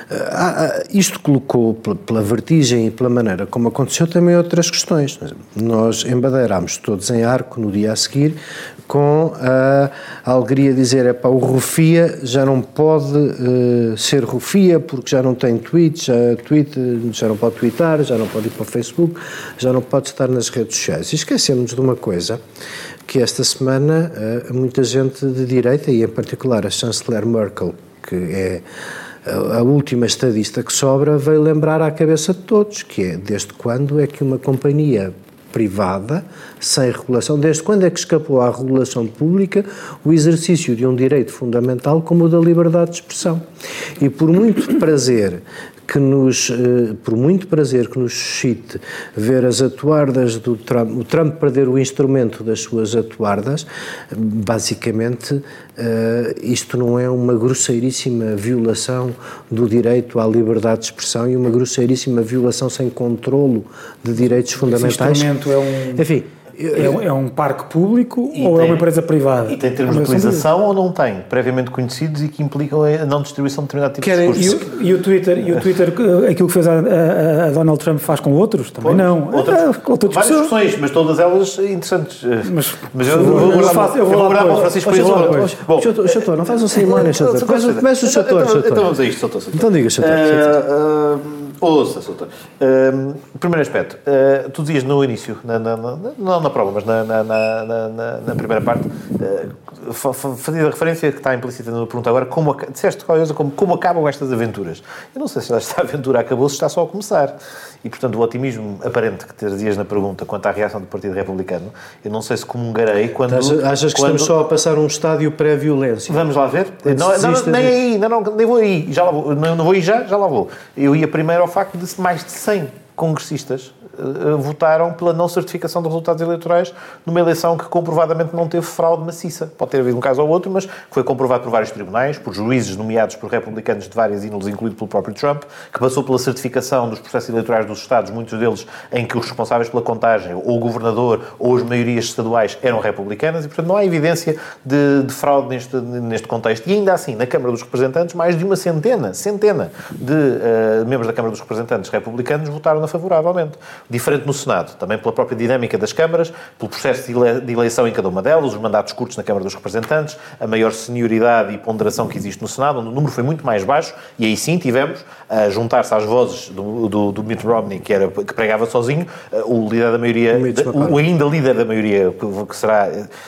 Uh, isto colocou, pela vertigem e pela maneira como aconteceu, também outras questões. Nós embadeirámos todos em arco no dia a seguir com a alegria de dizer, epá, o Rufia já não pode uh, ser Rufia porque já não tem tweets, já, tweet, já não pode twittar, já não pode ir para o Facebook, já não pode estar nas redes sociais. E esquecemos de uma coisa, que esta semana uh, muita gente de direita, e em particular a chanceler Merkel, que é a última estadista que sobra, veio lembrar à cabeça de todos, que é desde quando é que uma companhia privada, sem regulação, desde quando é que escapou à regulação pública o exercício de um direito fundamental como o da liberdade de expressão. E por muito prazer que nos, por muito prazer que nos suscite ver as atuardas do Trump, o Trump perder o instrumento das suas atuardas, basicamente isto não é uma grosseiríssima violação do direito à liberdade de expressão e uma grosseiríssima violação sem controlo de direitos fundamentais. Esse instrumento é um... Enfim, É, é um parque público e ou tem, é uma empresa privada? E tem termos de utilização ou não tem, previamente conhecidos e que implicam a não distribuição de determinado tipo Querem, de discurso. E o, e o Twitter, e o Twitter aquilo que fez a, a, a Donald Trump faz com outros? Também pois, não. Outras, é, outras várias discussões, mas todas elas interessantes. Mas, mas eu vou, vou, eu vou, faço, eu vou, vou lá para o Francisco País. Bom, Chator, não faz um cerimónia, Chator. Começa o Chator. Então vamos a isto, Chator. Então diga, Chator. Ouça, Soutor. Uh, primeiro aspecto, uh, tu dizias no início, na, na, na, não na prova, mas na, na, na, na, na primeira parte, uh, fazia a referência que está implícita na pergunta agora, como, disseste qualquer coisa como como acabam estas aventuras. Eu não sei se esta aventura acabou, se está só a começar. E, portanto, o otimismo aparente que trazias na pergunta quanto à reação do Partido Republicano, eu não sei se comungarei quando... Achas, achas que quando... estamos só a passar um estádio pré-violência? Vamos lá ver. Não, não, não, nem aí, não, não, nem vou aí. Já lá vou. Não, não vou aí já, já lá vou. Eu ia primeiro ao facto de mais de cem congressistas uh, votaram pela não certificação dos resultados eleitorais numa eleição que comprovadamente não teve fraude maciça. Pode ter havido um caso ou outro, mas foi comprovado por vários tribunais, por juízes nomeados por republicanos de várias índoles, incluído pelo próprio Trump, que passou pela certificação dos processos eleitorais dos Estados, muitos deles em que os responsáveis pela contagem, ou o governador, ou as maiorias estaduais eram republicanas, e portanto não há evidência de, de fraude neste, neste contexto. E ainda assim, na Câmara dos Representantes, mais de uma centena, centena de uh, membros da Câmara dos Representantes republicanos votaram favoravelmente. Diferente no Senado, também pela própria dinâmica das câmaras, pelo processo de eleição em cada uma delas, os mandatos curtos na Câmara dos Representantes, a maior senioridade e ponderação que existe no Senado, onde o número foi muito mais baixo, e aí sim tivemos a juntar-se às vozes do, do, do Mitt Romney, que, era, que pregava sozinho, o líder da maioria, o, o ainda líder da maioria, que será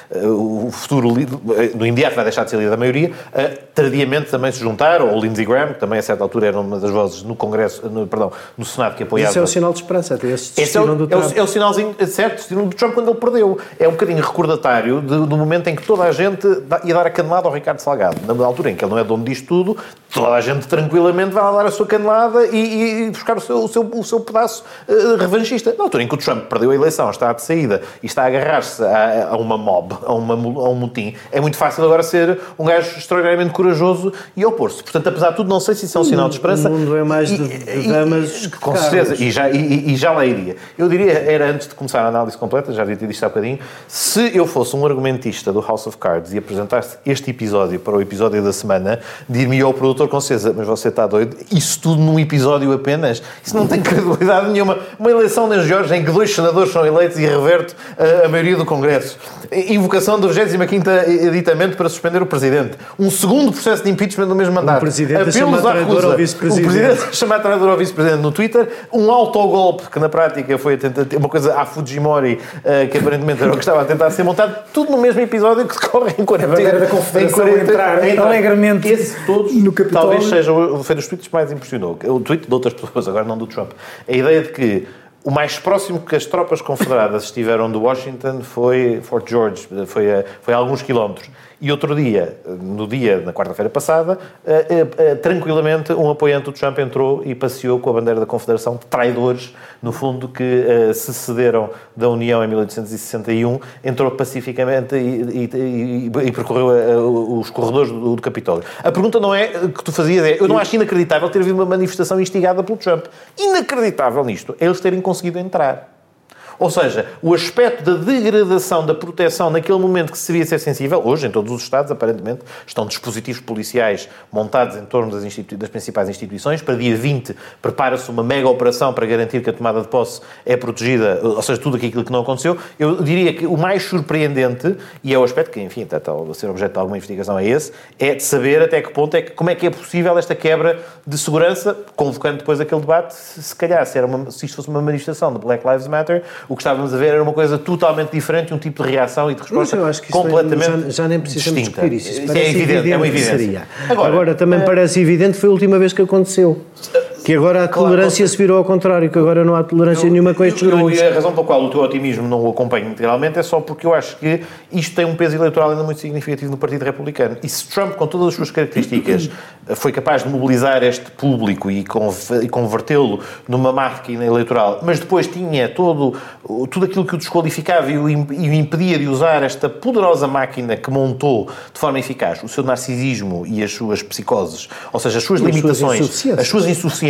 o futuro, no imediato vai deixar de ser líder da maioria, tardiamente também se juntaram, ou Lindsey Graham, que também a certa altura era uma das vozes no Congresso, no, perdão, no Senado que apoiava... Isso é o sinal de esperança, até esse Esse é o, do é, o, é o sinalzinho, certo, destino do Trump quando ele perdeu. É um bocadinho recordatário de, do momento em que toda a gente ia dar a canelada ao Ricardo Salgado. Na altura em que ele não é dono disto tudo, toda a gente tranquilamente vai lá dar a sua canelada e, e buscar o seu, o seu, o seu pedaço uh, revanchista. Na altura em que o Trump perdeu a eleição, está de saída e está a agarrar-se a, a uma mob, a, uma, a um motim, é muito fácil agora ser um gajo extraordinariamente corajoso e opor-se. Portanto, apesar de tudo, não sei se isso é um sinal de esperança. O mundo é mais de, de damas que com certeza, e já, e, e já lá iria. Eu diria, era antes de começar a análise completa, já devia ter dito isto há bocadinho, se eu fosse um argumentista do House of Cards e apresentasse este episódio para o episódio da semana, dir-me ao produtor com certeza, mas você está doido? Isso tudo num episódio apenas? Isso não tem credibilidade nenhuma. Uma eleição na Geórgia em que dois senadores são eleitos e reverte a, a maioria do Congresso. Invocação do vigésimo quinto editamento para suspender o Presidente. Um segundo processo de impeachment no mesmo mandato. O Presidente chama traidor ao Vice-Presidente. O Presidente chama traidor ao Vice-Presidente no Twitter. Um autogolpe que na prática foi a tentar, uma coisa à Fujimori, uh, que aparentemente era o que estava a tentar ser montado. Tudo no mesmo episódio que decorre em quarenta anos. Da Confederação em entrar, entrar alegremente esse todos no Capitólio. Talvez seja, foi dos tweets que mais impressionou. O tweet de outras pessoas, agora não do Trump. A ideia de que o mais próximo que as tropas confederadas estiveram de Washington foi Fort George, foi a, foi a alguns quilómetros. E outro dia, no dia, na quarta-feira passada, uh, uh, uh, tranquilamente um apoiante do Trump entrou e passeou com a bandeira da Confederação de traidores, no fundo, que uh, se cederam da União em mil oitocentos e sessenta e um, entrou pacificamente e, e, e, e percorreu uh, os corredores do, do Capitólio. A pergunta não é que tu fazias, é, eu não acho inacreditável ter havido uma manifestação instigada pelo Trump. Inacreditável nisto é eles terem conseguido entrar. Ou seja, o aspecto da degradação da proteção naquele momento que se devia ser sensível, hoje em todos os Estados, aparentemente, estão dispositivos policiais montados em torno das, institui- das principais instituições. Para dia vinte, prepara-se uma mega operação para garantir que a tomada de posse é protegida, ou seja, tudo aquilo que não aconteceu. Eu diria que o mais surpreendente, e é o aspecto que, enfim, está a ser objeto de alguma investigação, é esse, é de saber até que ponto é que, como é que é possível esta quebra de segurança, convocando depois aquele debate, se, se calhar, se, era uma, se isto fosse uma manifestação de Black Lives Matter, o que estávamos a ver era uma coisa totalmente diferente, um tipo de reação e de resposta eu acho que completamente já, já nem precisamos distinta. discutir isso. Isso é parece evidente, evidente, é uma evidência. Seria. Agora, agora, também é... parece evidente, foi a última vez que aconteceu. Que agora a tolerância claro, se virou ao contrário, que agora não há tolerância eu, nenhuma com estes eu, grupos. E a razão pela qual o teu otimismo não o acompanho integralmente é só porque eu acho que isto tem um peso eleitoral ainda muito significativo no Partido Republicano. E se Trump, com todas as suas características, foi capaz de mobilizar este público e, conv- e convertê-lo numa máquina eleitoral, mas depois tinha todo, tudo aquilo que o desqualificava e o, imp- e o impedia de usar esta poderosa máquina que montou de forma eficaz o seu narcisismo e as suas psicoses, ou seja, as suas e limitações, as suas as suas insuficiências,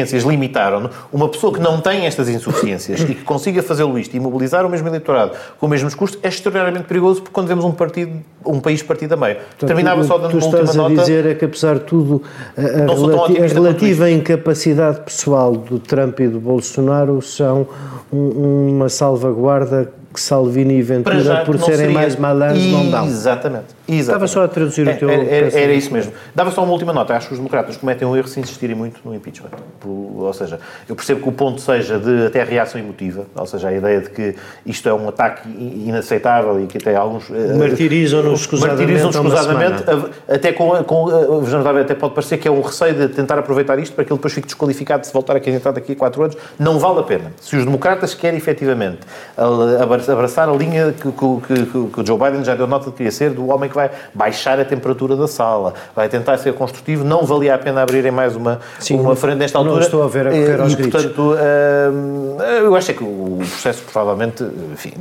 insuficiências limitaram-no, uma pessoa que não tem estas insuficiências e que consiga fazê-lo isto e mobilizar o mesmo eleitorado com os mesmos custos é extraordinariamente perigoso, porque quando vemos um, partido, um país partido a meio. Portanto, Terminava tu, só dando tu uma última nota. Tu estás a dizer é que, apesar de tudo, a, a, relati a relativa incapacidade pessoal do Trump e do Bolsonaro são um, uma salvaguarda que Salvini e Ventura, por serem seria... mais malandros, não dão. Exatamente. Exatamente. Estava só a traduzir é, o teu... Era, era, era isso mesmo. Dava só uma última nota. Acho que os democratas cometem um erro se insistirem muito no impeachment. Ou seja, eu percebo que o ponto seja de até reação emotiva, ou seja, a ideia de que isto é um ataque inaceitável e que até alguns... Martirizam-nos escusadamente. Martirizam-nos escusadamente, até com... com o até pode parecer que é um receio de tentar aproveitar isto para que ele depois fique desqualificado de se voltar a candidatar daqui a quatro anos. Não vale a pena. Se os democratas querem efetivamente abraçar a linha que, que, que, que o Joe Biden já deu nota de que queria ser, do homem que vai baixar a temperatura da sala, vai tentar ser construtivo, não valia a pena abrirem mais uma, Sim, uma frente nesta altura. Não estou a ver a correr aos e, gritos. portanto, uh, eu acho que o processo provavelmente, enfim,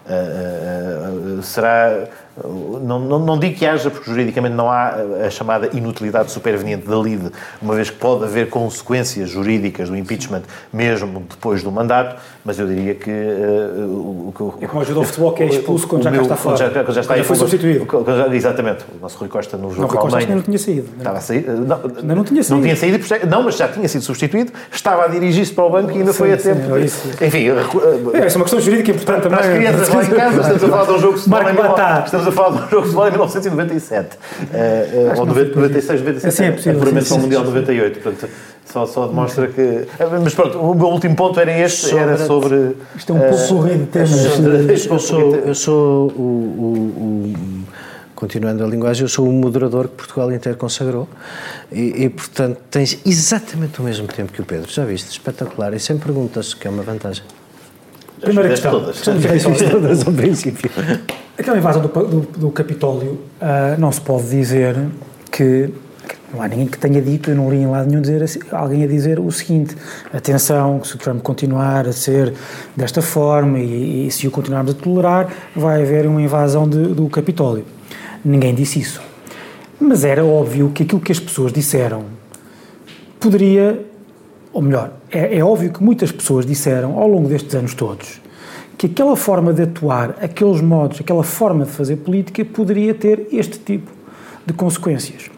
uh, uh, será... Não, não, não digo que haja, porque juridicamente não há a chamada inutilidade superveniente da lide, uma vez que pode haver consequências jurídicas do impeachment mesmo depois do mandato, mas eu diria que... Uh, o, é como ajuda ao futebol que é expulso quando já cá está fora. Já, já, já, está já foi substituído. Exatamente. O nosso Rui Costa no jogo não, Rui Costa ainda não tinha saído. Estava a sair, não, ainda não tinha saído. Não tinha saído, não, mas já tinha sido substituído, estava a dirigir-se para o banco e ainda sim, foi a tempo. Sim, isso. Enfim... É, essa é uma questão jurídica importante também. Para as crianças lá em casa, estamos a falar de um jogo de futebol. Estamos a falar de um jogo de futebol em mil novecentos e noventa e sete, uh, ou noventa e seis, noventa e sete, assim é possível, puramente sim, para o Mundial noventa e oito, portanto, só, só demonstra que... Mas pronto, o meu último ponto era este, sobre, era sobre... Isto é um pouco sorrido de temas. Eu sou, eu sou o, o, o... Continuando a linguagem, eu sou o moderador que Portugal inteiro consagrou e, e, portanto, tens exatamente o mesmo tempo que o Pedro. Já viste? Espetacular. E sempre perguntas que é uma vantagem. Primeira questão. Todas. Todas ao princípio. Aquela invasão do, do, do Capitólio, uh, não se pode dizer que, que... Não há ninguém que tenha dito, eu não li em lado nenhum dizer, alguém a dizer o seguinte: atenção, se o Trump continuar a ser desta forma e, e se o continuarmos a tolerar, vai haver uma invasão de, do Capitólio. Ninguém disse isso. Mas era óbvio que aquilo que as pessoas disseram poderia... Ou melhor, é, é óbvio que muitas pessoas disseram ao longo destes anos todos que aquela forma de atuar, aqueles modos, aquela forma de fazer política poderia ter este tipo de consequências.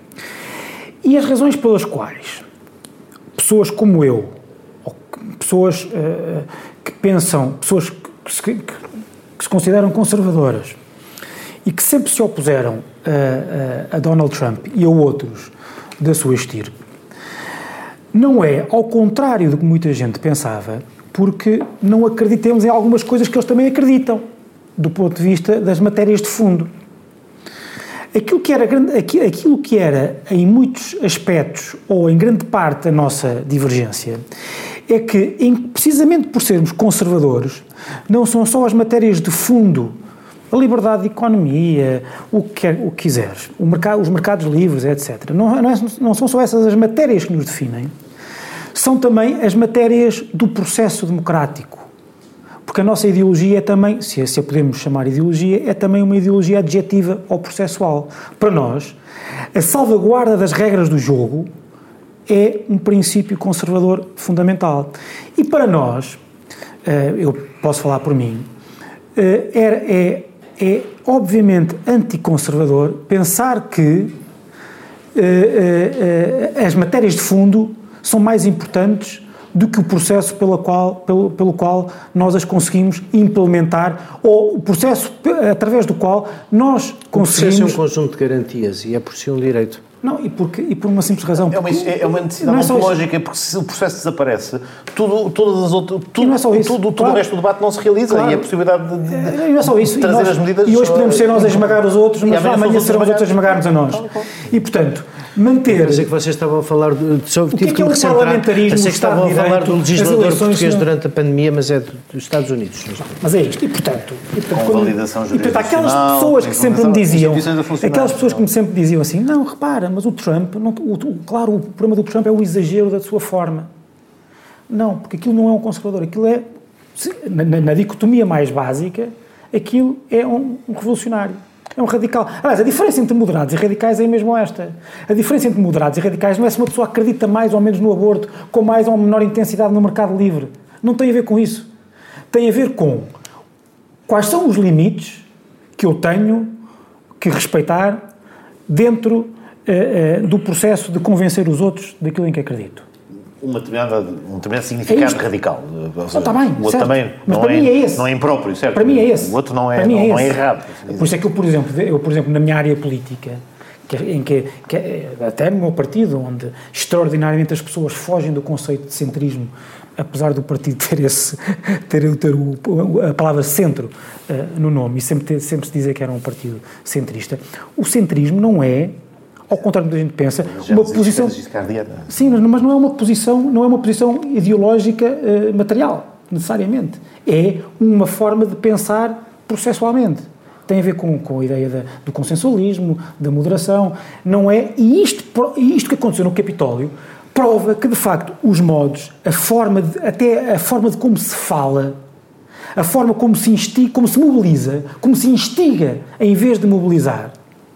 E as razões pelas quais pessoas como eu, ou pessoas uh, que pensam, pessoas que se, que, que se consideram conservadoras e que sempre se opuseram a, a, a Donald Trump e a outros da sua estirpe, não é ao contrário do que muita gente pensava, porque não acreditemos em algumas coisas que eles também acreditam, do ponto de vista das matérias de fundo. Aquilo que era, aquilo que era em muitos aspectos, ou em grande parte, a nossa divergência, é que, em, precisamente por sermos conservadores, não são só as matérias de fundo, a liberdade de economia, o que, quer, o que quiseres, o mercado, os mercados livres, etcétera. Não, não, é, não são só essas as matérias que nos definem, são também as matérias do processo democrático. Porque a nossa ideologia é também, se a podemos chamar ideologia, é também uma ideologia adjetiva ou processual. Para nós, a salvaguarda das regras do jogo é um princípio conservador fundamental. E para nós, eu posso falar por mim, é, é, é obviamente anticonservador pensar que as matérias de fundo são mais importantes do que o processo pela qual, pelo, pelo qual nós as conseguimos implementar, ou o processo através do qual nós conseguimos... O processo é um conjunto de garantias e é por si um direito. Não, e, porque, e por uma simples razão. É uma, é uma necessidade muito lógica, porque se o processo desaparece, tudo, todas as outras, tudo, não é só isso, tudo, claro. tudo o resto do debate não se realiza, claro. E a possibilidade de, de, de, não é só isso. de trazer nós, as medidas... E hoje podemos ser nós a esmagar os outros, mas amanhã, amanhã serão os outros a esmagar-nos a nós. Claro, claro. E, portanto, manter... Mas é que vocês estavam a falar... De, só, o que é que é o parlamentarismo, Pensei que estavam a falar do legislador português não... durante a pandemia, mas é dos Estados Unidos. Mas é isto. E, portanto... E, portanto, com quando, validação e, portanto aquelas pessoas que sempre me diziam... Aquelas pessoas que me sempre diziam assim, não, repara, mas o Trump... Não, o, claro, o problema do Trump é o exagero da sua forma. Não, porque aquilo não é um conservador. Aquilo é... Na, na dicotomia mais básica, aquilo é um, um revolucionário. é um radical. Aliás, a diferença entre moderados e radicais é mesmo esta. A diferença entre moderados e radicais não é se uma pessoa acredita mais ou menos no aborto, com mais ou menor intensidade no mercado livre. Não tem a ver com isso. Tem a ver com quais são os limites que eu tenho que respeitar dentro uh, uh, do processo de convencer os outros daquilo em que acredito. Uma determinada, um determinado significado é radical. Não, está bem, o outro certo. também Mas não para é, mim é esse. Não é impróprio, certo? Para mim é esse. O outro não é, para mim não, é, não é esse. errado. Por isso é que eu, por exemplo, eu, por exemplo, na minha área política, que, em que, que até no meu partido, onde extraordinariamente as pessoas fogem do conceito de centrismo, apesar do partido ter, esse, ter, ter o, a palavra centro uh, no nome, e sempre, ter, sempre se dizer que era um partido centrista, o centrismo não é, ao contrário do que a gente pensa, uma posição... Sim, mas não é uma posição, não é uma posição ideológica uh, material, necessariamente. É uma forma de pensar processualmente. Tem a ver com, com a ideia da, do consensualismo, da moderação, não é? E isto, isto que aconteceu no Capitólio prova que, de facto, os modos, a forma de, até a forma de como se fala, a forma como se instiga, como se mobiliza, como se instiga em vez de mobilizar,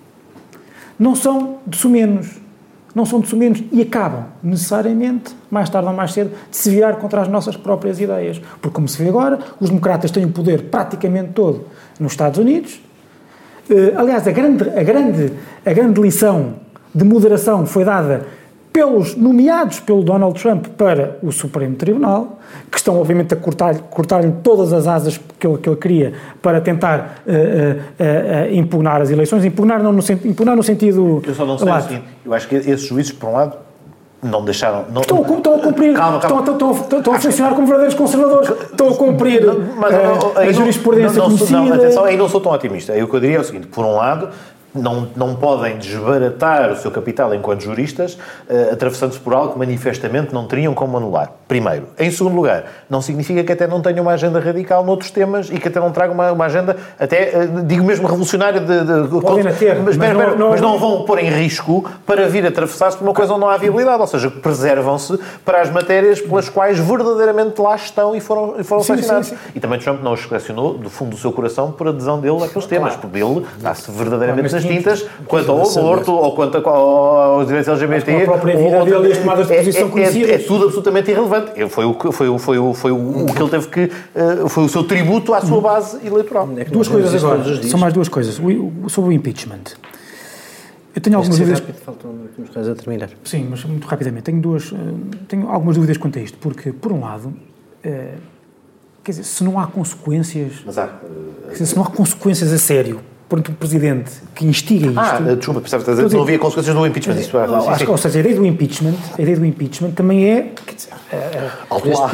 não são de sumenos, não são de sumenos e acabam, necessariamente, mais tarde ou mais cedo, de se virar contra as nossas próprias ideias. Porque, como se vê agora, os democratas têm o poder praticamente todo nos Estados Unidos. Uh, aliás, a grande, a, grande, a grande lição de moderação foi dada pelos nomeados pelo Donald Trump para o Supremo Tribunal, que estão, obviamente, a cortar, cortar-lhe todas as asas que ele, que ele queria para tentar uh, uh, uh, impugnar as eleições. Impugnar, não no, impugnar no sentido... Eu só não sei o seguinte, eu acho que esses juízes, por um lado, não deixaram... Não, estão, estão a cumprir, calma, calma. Estão, estão, estão, estão a funcionar como verdadeiros conservadores, estão a cumprir não, mas, uh, a jurisprudência não, não, conhecida... Não, atenção, aí não sou tão otimista. Aí o que eu diria é o seguinte, por um lado... Não, não podem desbaratar o seu capital enquanto juristas, uh, atravessando-se por algo que manifestamente não teriam como anular. Primeiro. Em segundo lugar, não significa que até não tenham uma agenda radical noutros temas e que até não tragam uma, uma agenda, até, uh, digo mesmo, revolucionária de... de Podem de, ter, mas, mas, não, não, mas não não vão pôr em risco para vir atravessar-se por uma coisa onde não há viabilidade, ou seja, preservam-se para as matérias pelas quais verdadeiramente lá estão e foram, e foram sancionados. E também Trump não os selecionou do fundo do seu coração por adesão dele àqueles temas, porque ele dá-se verdadeiramente nas tintas quanto ao aborto ou quanto aos direitos L G B T. A própria vida dele e as tomadas de posição conhecidas. É tudo absolutamente irrelevante. Foi o que, foi, foi, foi, foi o que ele teve que... Foi o seu tributo à sua base eleitoral. Duas coisas agora. São mais duas coisas. Sobre o impeachment. Eu tenho algumas dúvidas... Faltam uns coisas a terminar. Sim, mas muito rapidamente. Tenho duas... Tenho algumas dúvidas quanto a isto. Porque, por um lado... Quer dizer, se não há consequências... Mas há... Quer dizer, se não há consequências a sério... Portanto, um presidente que instiga isto... Ah, desculpa, pensava que estás a dizer que não havia consequências do impeachment. Isso é, não, acho que, ou seja, a ideia do impeachment, a ideia do impeachment também é... Quer dizer, alto lá.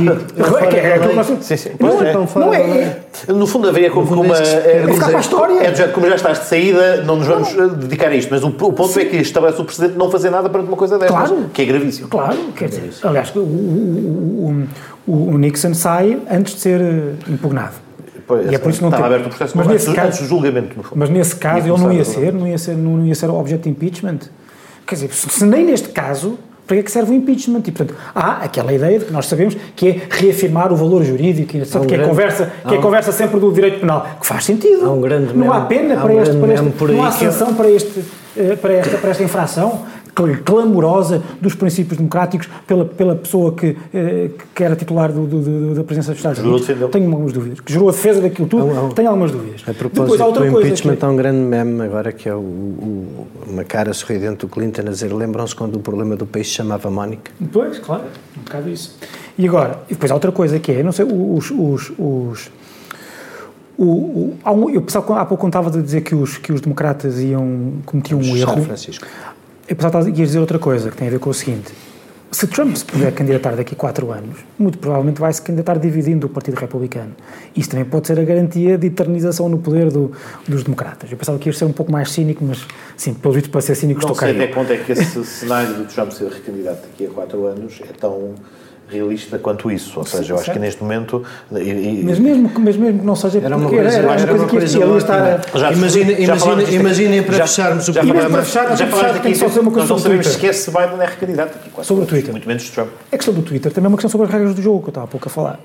Não é... No fundo haveria como uma... É ficar para a história. É do jeito, como já estás de saída, não nos vamos dedicar a isto. Mas o ponto é que estabelece o precedente não fazer nada perante uma coisa destas. Claro. Que é gravíssimo. Claro, quer dizer... Aliás, o, o, o, o Nixon sai antes de ser impugnado. Pois, e é por isso não estava tem... aberto o processo, mas não, nesse antes, caso, antes do julgamento. No fundo. Mas nesse caso ele não ia ser, não ia ser, não ia ser objeto de impeachment. Quer dizer, se nem neste caso, para que é que serve o impeachment? E, portanto, há aquela ideia de que nós sabemos que é reafirmar o valor jurídico, que, um que, é, conversa, que é a conversa sempre do direito penal, que faz sentido. Há um grande não meme, há pena há para, um este, para, este, por não há que sanção para, este, para, esta, para esta infração clamorosa dos princípios democráticos pela, pela pessoa que, que era titular do, do, do, da presença dos Estados Unidos. Tenho algumas dúvidas. Que jurou a defesa daquilo tudo, não, não. Tenho algumas dúvidas. A propósito Depois, do impeachment, que... há um grande meme agora que é o, o, uma cara sorridente do Clinton a dizer: lembram-se quando o problema do país se chamava Mónica? Pois, claro, um bocado isso. E agora, e depois há outra coisa que é, não sei, os... os, os O, o, há um, eu pensava, há pouco contava de dizer que os, que os democratas iam cometiam um erro. Francisco. Eu pensava que ias dizer outra coisa, que tem a ver com o seguinte: se Trump se puder candidatar daqui a quatro anos, muito provavelmente vai se candidatar dividindo o Partido Republicano. Isso também pode ser a garantia de eternização no poder do, dos democratas. Eu pensava que ia ser um pouco mais cínico, mas sim, pelo visto, para ser cínico, não estou caído. Não sei até quanto é que esse cenário do Trump ser recandidato daqui a quatro anos é tão realista quanto isso, ou seja, eu acho que neste momento... E, e, mas, mesmo, mas mesmo que não seja... Era uma coisa, era, era, era uma coisa, coisa ótima. Imaginem, imaginem, imaginem para já, fecharmos o programa... Para fechar, já falámos aqui, só dizer uma coisa sobre o Twitter. Esquece se Biden é recandidato aqui. Sobre o Twitter. Muito menos Trump. A questão do Twitter também é uma questão sobre as regras do jogo, que eu estava há pouco a falar.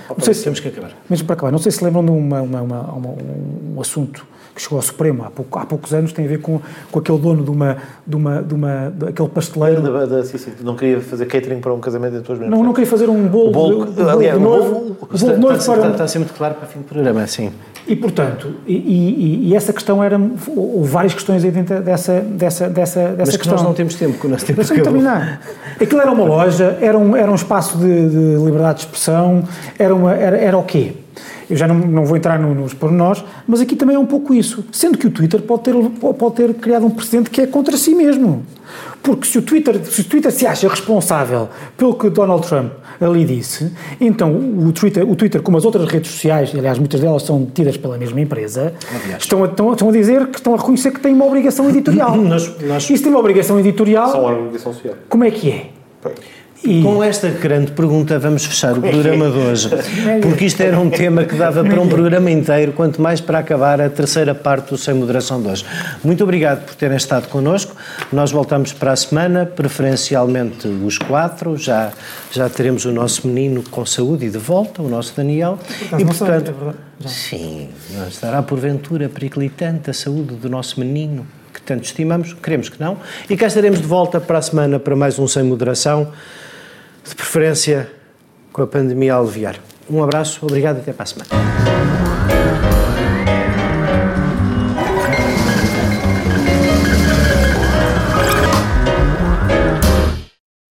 Não sei se, temos que acabar. Mesmo para acabar, não sei se lembram de uma, uma, uma, uma, um assunto que chegou ao Supremo há, pouco, há poucos anos, tem a ver com, com aquele dono de uma, de uma, de uma de aquele pasteleiro. Da, da, sim, sim. Não queria fazer catering para um casamento entre os mesmos. Não, não queria fazer um bolo, bolo, de, de, aliás, de um novo. bolo, Um bolo de novo está, para... está, está a ser muito claro para o fim do programa, sim. E, portanto, e, e, e essa questão era... Houve várias questões aí dentro dessa, dessa, dessa, dessa Mas questão. que nós não temos tempo, que o nosso tempo Deixa-me acabou. terminar. Aquilo era uma loja, era um, era um espaço de, de liberdade de expressão, era, uma, era, era o quê? Eu já não, não vou entrar no, nos pormenores, mas aqui também é um pouco isso. Sendo que o Twitter pode ter, pode ter criado um precedente que é contra si mesmo. Porque se o Twitter se, o Twitter se acha responsável pelo que Donald Trump ali disse, então o Twitter, o Twitter, como as outras redes sociais, e aliás muitas delas são tidas pela mesma empresa, estão a, estão, estão a dizer que estão a reconhecer que têm uma obrigação editorial. nós, nós... E se tem uma obrigação editorial, são uma obrigação social. Como é que é? E... Com esta grande pergunta vamos fechar o programa de hoje, porque isto era um tema que dava para um programa inteiro, quanto mais para acabar a terceira parte do Sem Moderação de hoje. Muito obrigado por terem estado connosco. Nós voltamos para a semana, preferencialmente os quatro, já, já teremos o nosso menino com saúde e de volta, o nosso Daniel, e portanto, sim, não estará porventura periclitante a saúde do nosso menino, que tanto estimamos, queremos que não, e cá estaremos de volta para a semana para mais um Sem Moderação, de preferência com a pandemia a aliviar. Um abraço, obrigado e até para a semana.